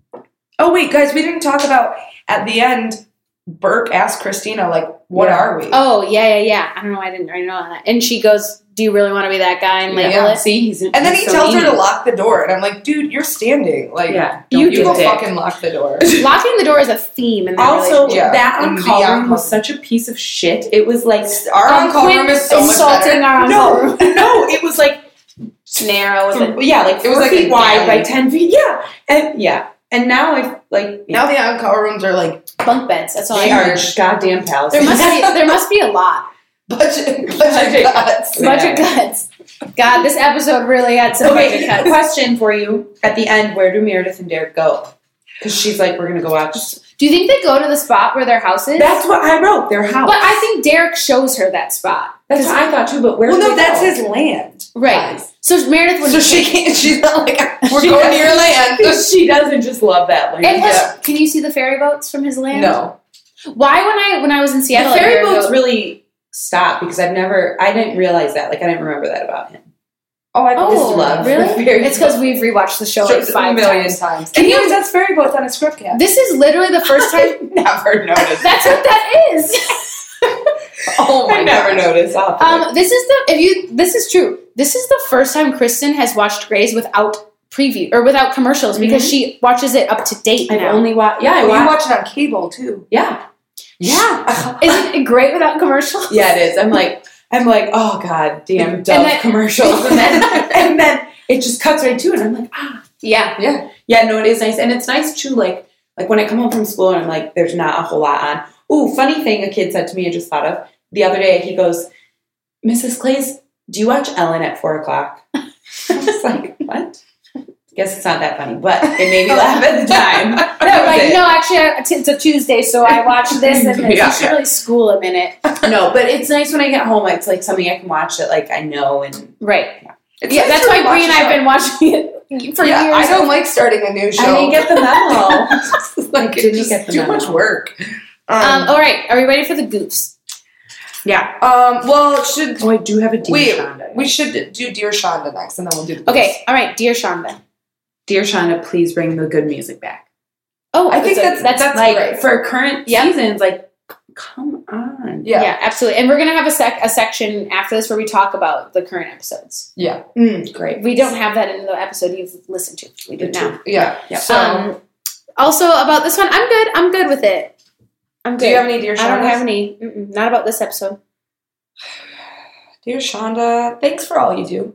Oh wait, guys, we didn't talk about at the end. Burke asked Christina, like, "What Yeah. are we?" Oh yeah, yeah, yeah. I don't know. why I didn't. I didn't know that. And she goes, "Do you really want to be that guy and label Yeah. it?" See, he's and then he so tells her needy. to lock the door, and I'm like, "Dude, you're standing. Like, Yeah, You don't you be go a dick. fucking lock the door." Locking the door is a theme in that Also, relationship. Yeah. that And on the call room on-call was such a piece of shit. It was like Our Um, on-call quit room is so much insulting better. our no, on-call room. no. It was like Narrow with it. yeah, like It was four like a feet wide galley. by ten feet. Yeah, and yeah, and now I like Now the on-call rooms are like Bunk beds. That's all I they heard. are goddamn palaces. There must be. There must be a lot. budget budget Budget cuts. Yeah. Budget cuts. God, this episode really had some budget Okay, cuts. question for you at the end: where do Meredith and Derek go? Because she's like, we're gonna go watch. Do you think they go to the spot where their house is? That's what I wrote. Their house. But I think Derek shows her that spot. that's what I thought too. But where? Well, do no, they that's go? his land, Right. guys. So Meredith would. So she can't. She's not like we're She going to doesn't- your land. she doesn't just love that land. And plus, Yeah. can you see the ferry boats from his land? No, Why when I when I was in The Seattle, a ferry year boats ago- really stop because I've never, I didn't realize that. Like, I didn't remember that about him. oh, I Oh, just love really? the ferry It's because we've rewatched the show like boats. five a million times. times. Can And he you- always has ferry boats on his script cap. This is literally the first time. Never noticed. That's what that is. Oh my I never God. noticed. I'll Um, this is the if you. This is true. This is the first time Kristen has watched Grey's without preview or without commercials because Mhm. she watches it up to date I've now. only watched. Yeah, I Oh, you watched. watch it on cable too. Yeah, yeah, Isn't it great without commercials? yeah. It is. I'm like, I'm like, oh god, damn And Dove then- commercials, and then and then it just cuts right to it. And I'm like, ah, Yeah. Yeah. yeah. No, it is nice, and it's nice too. Like, like when I come home from school and I'm like, there's not a whole lot on. Ooh, funny thing, a kid said to me, I just thought of the other day. He goes, Missus Clays, do you watch Ellen at four o'clock? I was like, what? Guess it's not that funny, but it made me laugh at the time. No, That was like, it. no, actually, I- it's a Tuesday, so I watch this and this. Yeah, You should yeah. really school him in it. No, but it's nice when I get home. It's like something I can watch that like I know and Right. It's Yeah, nice that's to why watch Bree and a I have show. been watching it for Yeah, years. I don't like starting a new show. I didn't get the memo. like Didn't it's just get the too memo. much work. Um, Um, all right, are we ready for the goofs? Yeah. um well should Oh, I do have a Dear wait Shonda. we should do Dear Shonda next and then we'll do the Okay, all right, dear Shonda. Dear Shonda, please bring the good music back. Oh, I think that's- that's that's Like great. for current Yep. seasons, like come on. yeah. Yeah. absolutely. And we're gonna have a sec a section after this where we talk about the current episodes. Yeah. Mm, great. We don't have that in the episode you've listened to. We do now. Yeah. Yeah. So Um, also about this one, I'm good. I'm good with it. I'm good. do you have any Dear Shondas? I don't have any. Mm-mm, not about this episode. Dear Shonda, thanks for all you do.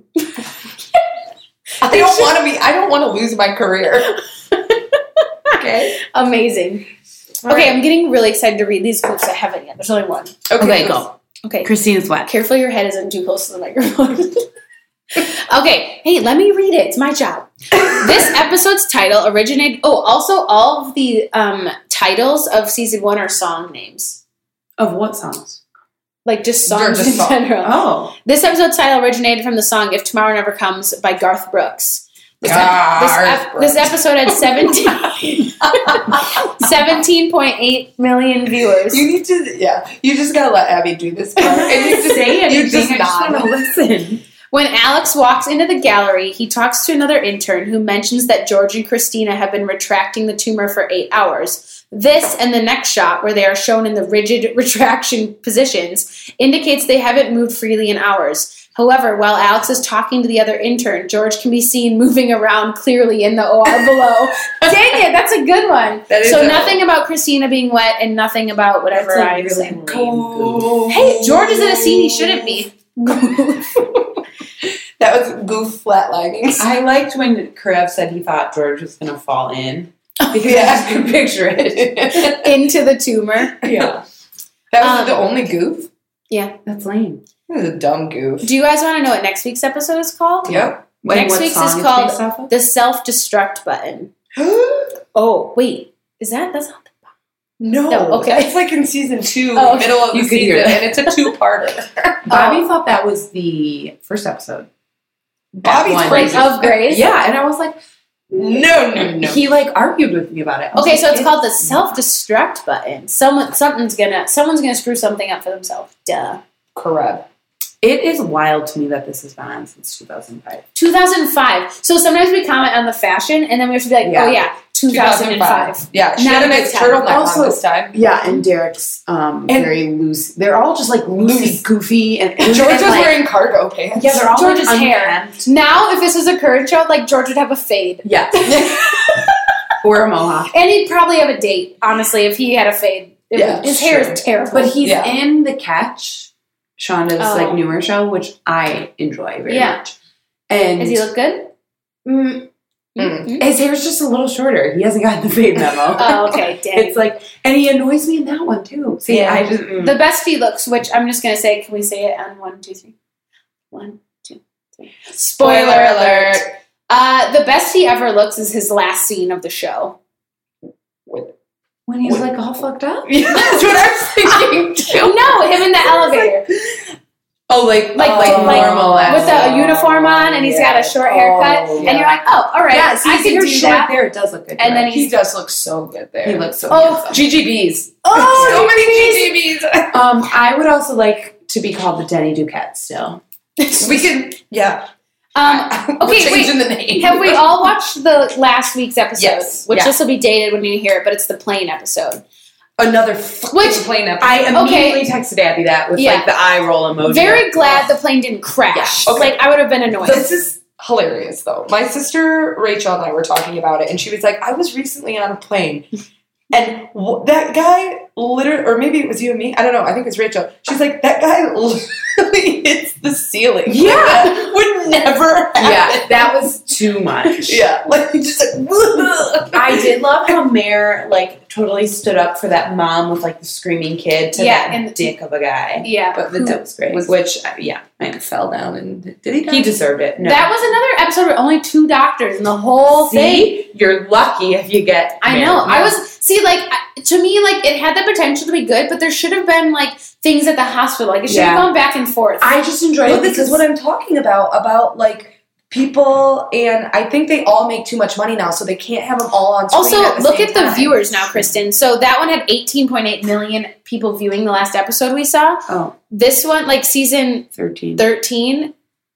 I don't want to be. I don't want to lose my career. Okay. Amazing. All okay, right. I'm getting really excited to read these goofs. I haven't yet. There's only one. Okay, go. Okay. Christina's what? Carefully, your head isn't too close to the microphone. Okay, hey, let me read it. It's my job. This episode's title originated. Oh, also, all of the um, titles of season one are song names, Of what songs? like just They're songs just in songs. general. Oh. This episode's title originated from the song "If Tomorrow Never Comes" by Garth Brooks. This, Garth this, ep- Brooks. this episode had seventeen seventeen point eight million viewers. You need to. Yeah. You just gotta let Abby do this part, and you just say anything. You just I just nod. want to listen. When Alex walks into the gallery, he talks to another intern who mentions that George and Christina have been retracting the tumor for eight hours. This and the next shot, where they are shown in the rigid retraction positions, indicates they haven't moved freely in hours. However, while Alex is talking to the other intern, George can be seen moving around clearly in the O R below. Dang it, that's a good one. That is So a- nothing about Christina being wet and nothing about whatever That's a I really say. lame goof. Hey, George is in a scene he shouldn't be. That was goof flatlining. I liked when Karev said he thought George was going to fall in. Because Yeah. I just could picture it. Into the tumor. Yeah. That was Um, the only goof. Yeah. That's lame. That was a dumb goof. Do you guys want to know what next week's episode is called? Yep. Wait, Next what week's song is it's called based off of? The Self-Destruct Button. no. Oh, wait. Is that? That's not. No, okay. That's like in season two, Oh, okay. middle of the You could season, hear that. and it's a two-parter. Bobby Oh. thought that was the first episode. Bobby's That one. crazy. Like, of Grace? Yeah, and I was like, No, no, no. he like argued with me about it. I was Okay, like, so it's called the Self-Destruct Button. Someone, something's gonna, someone's gonna screw something up for themselves. Duh. Correct. It is wild to me that this has been on since two thousand five. two thousand five. So sometimes we comment on the fashion, and then we have to be like, Yeah. oh yeah, two thousand five. Yeah, she Not had a a nice good time. turtleneck Also- on this time. Yeah, and Derek's um, And- very loose. They're all just like loosey Loose. goofy, and, and George was like, wearing cargo pants. yeah, they're all George's like, hair. unkempt. Now, if this was a current show, like George would have a fade. Yeah, or a mohawk. And he'd probably have a date, honestly, if he had a fade. It Yeah, would- his hair sure. is terrible. But he's Yeah. in The Catch, Shonda's Oh. like newer show, which I enjoy very Yeah. much. And Does he look good? Mm, Mm. his hair's just a little shorter. He hasn't gotten the fade memo. Oh, okay, dang. It's like, and he annoys me in that one too. See, Yeah. I just mm. The best he looks, which I'm just gonna say, can we say it on one, two, three? One, two, three. Spoiler, Spoiler alert. alert. Uh, the best he ever looks is his last scene of the show. when he's like all fucked up. Yeah, that's what I was thinking too. No, him in the elevator. Oh, like Like, oh, like, like normal with ass. a uniform on, and he's got a short haircut, Oh, and yeah. you're like, oh, all right, Yeah, see, I can you're do short that. there. It does look good. And then You're he he's- does look so good there. right. he looks so Oh, handsome. G G Bs. Oh, so many G G Bs. Um, I would also like to be called the Denny Duquette still. We can, yeah. Um, We're okay, changing wait. the name. Have we all watched the last week's episode? Yes. Which Yeah. this will be dated when you hear it, but it's the plane episode. Another fucking Which- plane episode. I Okay. immediately texted Abby that with Yeah. like the eye roll emoji. Very glad the plane didn't crash. Yeah, okay. Like, I would have been annoyed. This is hilarious though. My sister Rachel and I were talking about it, and she was like, "I was recently on a plane, and w- that guy literally, or maybe it was you and me. I don't know. I think it was Rachel. She's like, that guy literally hits the ceiling. Yeah. That would never happen. Yeah, that was too much. Yeah, like he just like. I did love how Mare like totally stood up for that mom with like the screaming kid to Yeah, that and- dick of a guy. Yeah. But the That was great. was- Which, uh, yeah, I know. fell down and did he? Die? He deserved it. No. That was another episode with only two doctors and the whole thing. See, you're lucky if you get. I Mare. know. I was see like I- to me like it had the potential to be good, but there should have been like things at the hospital. Like it should have Yeah. gone back and forth. I just enjoyed Well, it this because is what I'm talking about. About like people, and I think they all make too much money now, so they can't have them all on screen. Also, at the look same at the time. viewers now, Kristen. So that one had eighteen point eight million people viewing the last episode we saw. Oh, This one, like season thirteen. thirteen,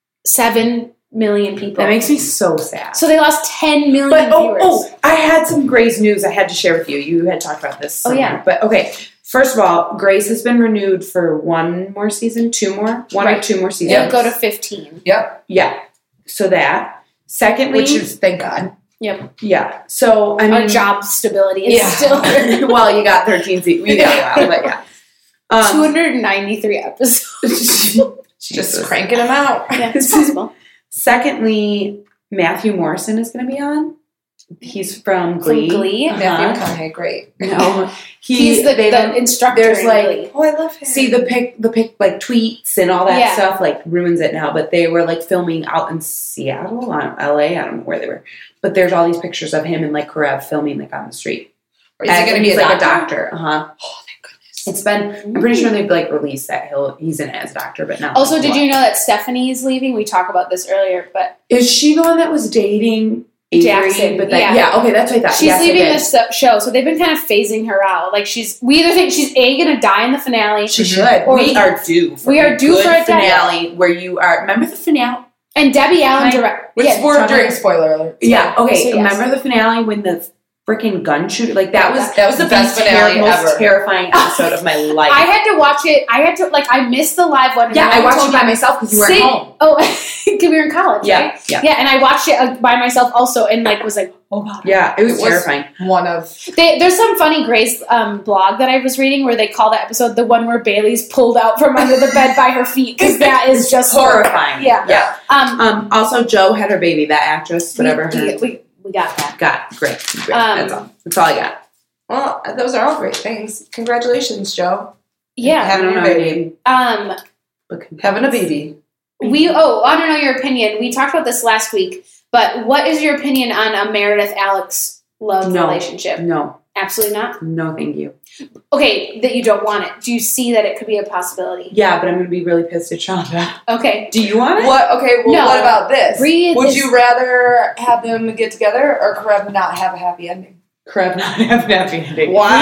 seven million people. That makes me so sad. So they lost ten million But oh, viewers. oh, I had some Grey's news I had to share with you. You had talked about this. Oh, somewhere. yeah. But okay, first of all, Grey's has been renewed for one more season, two more, one or Right. two more seasons. It'll go to fifteen. Yep, Yeah. So that. Secondly, which is thank God. Yep. yeah. So I Our mean, job stability is Yeah. still well, you got thirteen seasons. We got a while, but yeah. Um, two hundred ninety-three episodes. Just Jesus. cranking them out. Yeah, it's possible. Secondly, Matthew Morrison is going to be on. He's from Glee. From Glee? Uh-huh. Matthew McConaughey, great. No, he, He's the, they the don't- instructor. there's in like- Glee. Oh, I love him. See the pic, the pic, like tweets and all that Yeah. stuff, like ruins it now. But they were like filming out in Seattle, I don't, L A. I don't know where they were. But there's all these pictures of him and like Karev filming like on the street. Is he going to be he's a like doctor? a doctor? Uh huh. Oh, thank goodness. It's been. I'm pretty sure they've like released that he'll he's in it as a doctor, but not. Also, like, did what. you know that Stephanie is leaving? We talked about this earlier, but Is she the one that was dating Avery? Jackson, But that, yeah. yeah. Okay, that's what I thought. she's Yes, I leaving did. this sto- show, so they've been kind of phasing her out. Like she's, we either think she's A, gonna die in the finale, She Mhm. should. Or- we are due. For we are a due good for a finale where you are. Remember the finale? and Debbie Allen Can I- direct. Which Yeah, we're Tell during me. spoiler alert. Yeah. Okay. So, yes. Remember the finale when the freaking gun shooter? Like that was That was the best finale ter- most ever. terrifying episode of my life. I had to watch it. I had to like. I missed the live one. and yeah, no I one watched told it by me- myself because you were Sit- at home. Oh, because we were in college, Yeah, right? yeah, Yeah, and I watched it uh, by myself also, and like was like, oh god. yeah. It was, It was- terrifying. One of They, there's some funny Grey's um, blog that I was reading where they call that episode the one where Bailey's pulled out from under the bed by her feet because that is just Horrifying. Yeah. Yeah. Um, Um. Also, Joe had her baby. That actress, whatever. we, her we, we got that. got great. great. Um, That's all. That's all I got. well, those are all great things. Congratulations, Joe. Yeah. I Having don't a know her baby. name. Um, but- Having a baby. we oh, I want to know your opinion. We talked about this last week, but what is your opinion on a Meredith Alex love No. relationship? No. Absolutely not. No, thank you. Okay, that you don't want it. Do you see that it could be a possibility? Yeah, but I'm gonna be really pissed at Shonda. Okay. Do you want it? What? Okay. Well, No. what about this? Breathe Would is- you rather have them get together or Karev not have a happy ending? Crap, not have an happy ending. Wow.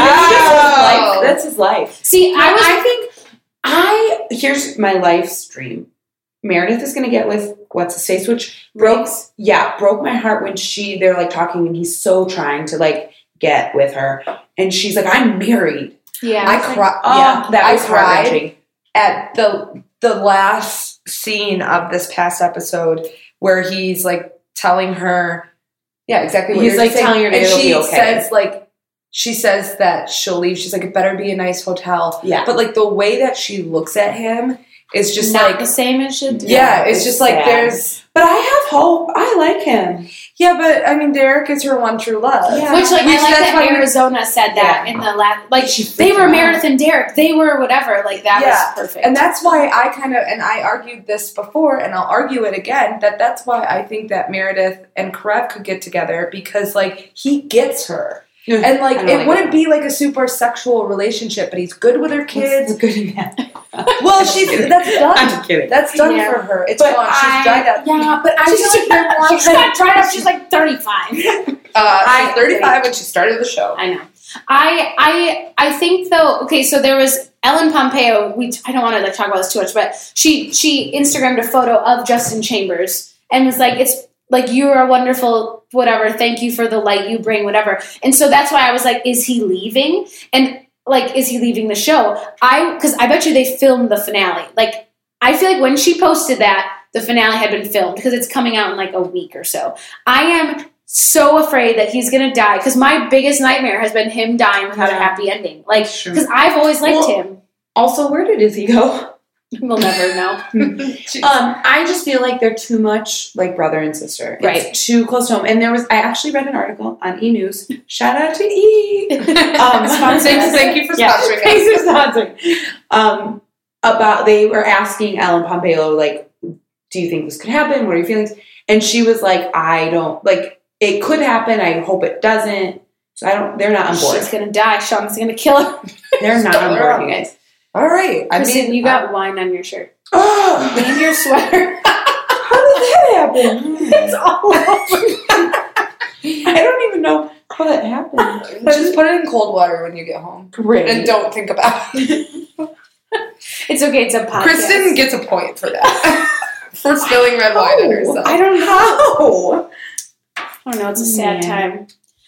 That's his life. See, I I was I think I here's my life's dream. Meredith is gonna get with what's his face, which broke Riggs. yeah, broke my heart when she they're like talking and he's so trying to like get with her. And she's like, I'm married. Yeah. I cried. Yeah, that I was cried heart-wrenching. at the the last scene of this past episode where he's like telling her, yeah, exactly. What He's, you're like, saying. telling her and it'll she be okay. says like she says that she'll leave. She's like, it better be a nice hotel. Yeah. But like the way that she looks at him is just not like the same as should. yeah, it's it's just like sad. there's But I have hope. I like him. yeah, but I mean Derek is her one true love. Yeah. Which like Which I like that's that why we- Arizona said that Yeah. in the last like She they freaked were him Meredith and Derek. They were whatever. Like that Yeah. was perfect. And that's why I kind of, and I argued this before, and I'll argue it again, that that's why I think that Meredith and Karev could get together because, like, he gets her. And, like, I it don't like wouldn't it. be, like, a super sexual relationship, but he's good with her kids. What's good in that? Well, she's, that's I'm done. just kidding. That's done Yeah. for her. It's But gone. She's I- dried up. Yeah, but I she's, feel like they're more she's not dried up. She's like thirty-five. Uh, I- she's thirty-five when she started the show. I know. I I I think though. Okay, so there was Ellen Pompeo. We I don't want to like talk about this too much, but she she Instagrammed a photo of Justin Chambers and was like, "It's like you are wonderful, whatever. Thank you for the light you bring, whatever." And so that's why I was like, "Is he leaving?" And like, is he leaving the show? I because I bet you they filmed the finale. Like, I feel like when she posted that, the finale had been filmed because it's coming out in like a week or so. I am so afraid that he's going to die because my biggest nightmare has been him dying without Yeah. a happy ending. Like, Sure. because I've always liked Well, him. Also, where did Izzy go? We'll never know. Um, I just feel like they're too much like brother and sister. It's Right. too close to home. And there was, I actually read an article on E! News. Shout out to E! Um, Sponsor Thanks, us. thank you for Yeah, sponsoring thanks us. for sponsoring. Um, about, they were asking Ellen Pompeo, like, do you think this could happen? What are your feelings? And she was like, I don't, like, it could happen. I hope it doesn't. So I don't, they're not on board. She's going to die. Sean's going to kill her. They're not on board, you guys. All right. I Kristen, mean, you got wine on your shirt. Oh, And your sweater. how did that happen? It's all over. I don't even know how that happened. just put it in cold water when you get home. Great. And don't think about it. It's okay. It's a podcast. Kristen gets a point for that. for spilling red wine on herself. I don't know. I don't know. It's a sad Yeah. time.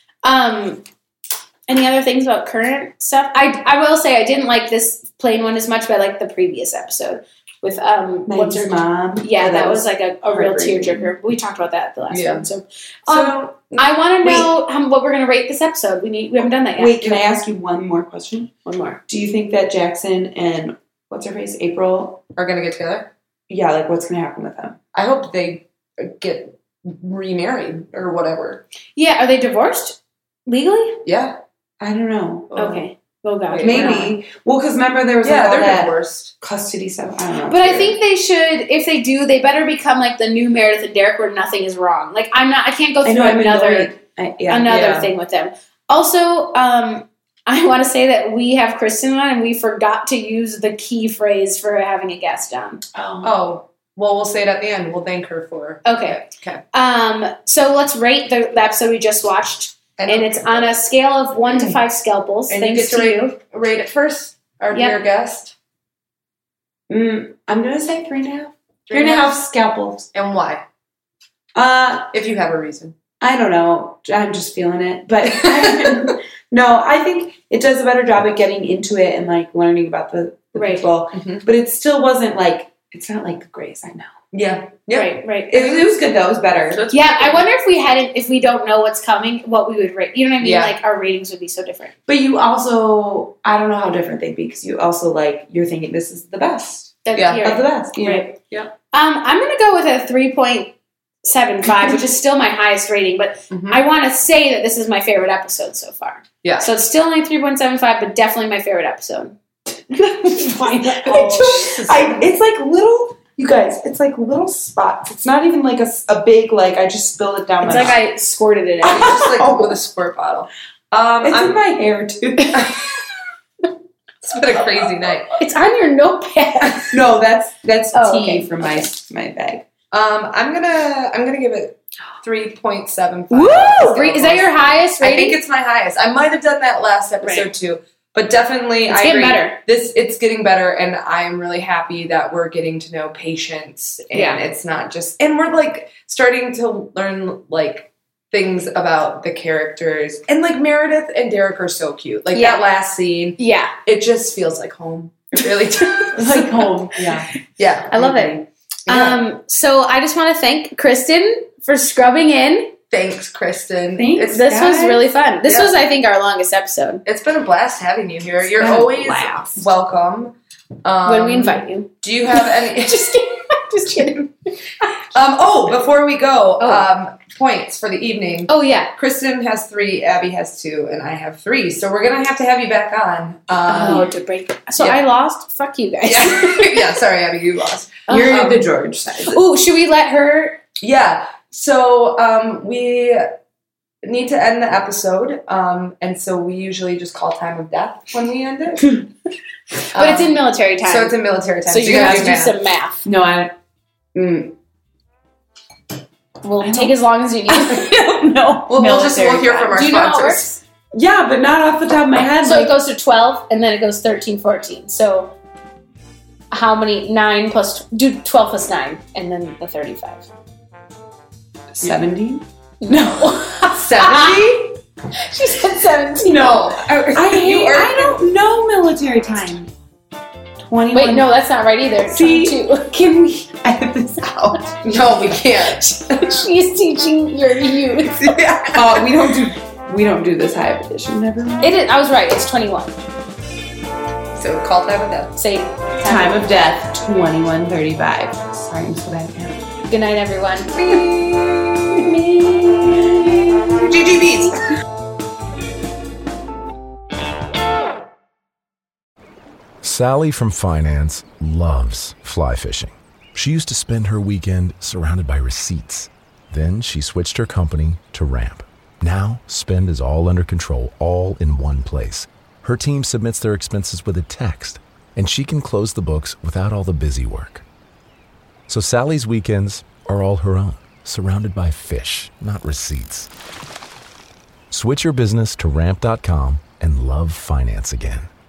Um, any other things about current stuff? I I will say I didn't like this plain one as much, but I liked the previous episode with um what's her Meg's mom. Yeah, that was like a, a real heartbreaking. tearjerker. We talked about that at the last Yeah. one. So, um, So, I want to know how, what we're going to rate this episode. We need we haven't done that yet. wait, can I ask you one more question? One more. Do you think that Jackson and what's her face, April, Are going to get together? yeah, like what's going to happen with them? I hope they get remarried or whatever. Yeah, are they divorced legally? Yeah. I don't know. Okay. Oh God. Wait, Maybe. Well, because remember there was Yeah, like all they're that divorced. custody stuff. I don't know. But I think they should, if they do, they better become like the new Meredith and Derek, where nothing is wrong. Like I'm not, I can't go I through know I'm another annoyed. I, yeah. another Yeah. thing with them. Also, um, I want to say that we have Kristen on, and we forgot to use the key phrase for having a guest on. Oh. Oh, well, we'll say it at the end. We'll thank her for Okay. Okay. Um, so let's rate the, the episode we just watched, and it's on a scale of one to five scalpels. And you thanks get to to you. rate it first, our Yep. dear guest. Mm, I'm gonna say three and a half. Three and a half scalpels. And why? Uh, If you have a reason. I don't know. I'm just feeling it. But no, I think it does a better job at getting into it and like learning about the, the Right. people. Mhm. But it still wasn't like, it's not like the Grace, I know. Yeah. Yeah. Right, right. It, it was good though. It was better. That's Yeah, pretty I good. wonder if we hadn't, if we don't know what's coming, what we would rate. You know what I mean? Yeah. Like our ratings would be so different. But you also, I don't know how different they'd be because you also like, you're thinking this is the best That- Yeah, you're of the right. best. You know? Right. Yeah. Um, I'm gonna go with a three point seven five, which is still my highest rating, but Mhm. I want to say that this is my favorite episode so far. Yeah. So it's still only three point seven five, but definitely my favorite episode. Fine. I don't- I, it's like little, you guys, it's like little spots. It's not even like a, s- a big, like, I just spilled it down It's my like I squirted it out. Just like with a squirt bottle. Um, It's I'm, in my hair, too. it's been a crazy night. It's on your notepad. No, that's that's Oh, tea okay. from my my bag. Um, I'm gonna I'm gonna give it three point seven five. Woo! Re- Is that your highest I rating? think it's my highest. I might have done that last episode Right. too, but definitely It's I getting agree. better. This it's getting better, and I'm really happy that we're getting to know Patience, and Yeah. it's not just and we're like starting to learn like things about the characters, and like Meredith and Derek are so cute. Like Yeah. that last scene, Yeah, it just feels like home. It really does. Like home. Yeah. Yeah. I love it. Yeah. Um, so I just want to thank Kristen for scrubbing in. Thanks, Kristen. Thanks. It's, This was guys. really fun. This Yeah. was, I think, our longest episode it's been a blast having you here. You're been a always blast. welcome. Um, when we invite you. Do you have any? Just kidding. Just kidding. Um, oh, before we go, Oh. um, points for the evening. Oh yeah. Kristen has three, Abby has two, and I have three. So we're gonna have to have you back on. Oh, Um, to break. So yeah. I lost. Fuck you guys. yeah, yeah. Sorry, Abby, you lost. You're Um, the George side. Oh, should we let her? Yeah. So um, we need to end the episode, um, and so we usually just call time of death when we end it. But it's Um, in military time. So it's in military time. So you're gonna have to do math. some math. No, I. Mm, We'll I take don't- as long as you need. no. We'll, we'll just Military we'll hear time. from our Do you know how it sponsors. works? Yeah, but not off the top of my head. So like, it goes to twelve, and then it goes thirteen, fourteen. So how many? Nine plus do twelve plus nine, and then the thirty-five. seventy? No. Seventy? She said seventeen. No. I, You hate, are- I don't know military time. twenty-one. Wait, no, that's not right either. See? twenty-two. Can we edit this out? No, we can't. She's teaching your youth. Uh, we don't do we don't do this high of addition. Never mind. It is, I was right. It's twenty-one. So call time of death. Say Time of death, twenty-one thirty-five. Sorry, I'm so bad at math. good night, everyone. G G B's. Sally from finance loves fly fishing. She used to spend her weekend surrounded by receipts. Then she switched her company to Ramp. Now, spend is all under control, all in one place. Her team submits their expenses with a text, and she can close the books without all the busy work. So Sally's weekends are all her own, surrounded by fish, not receipts. Switch your business to ramp dot com and love finance again.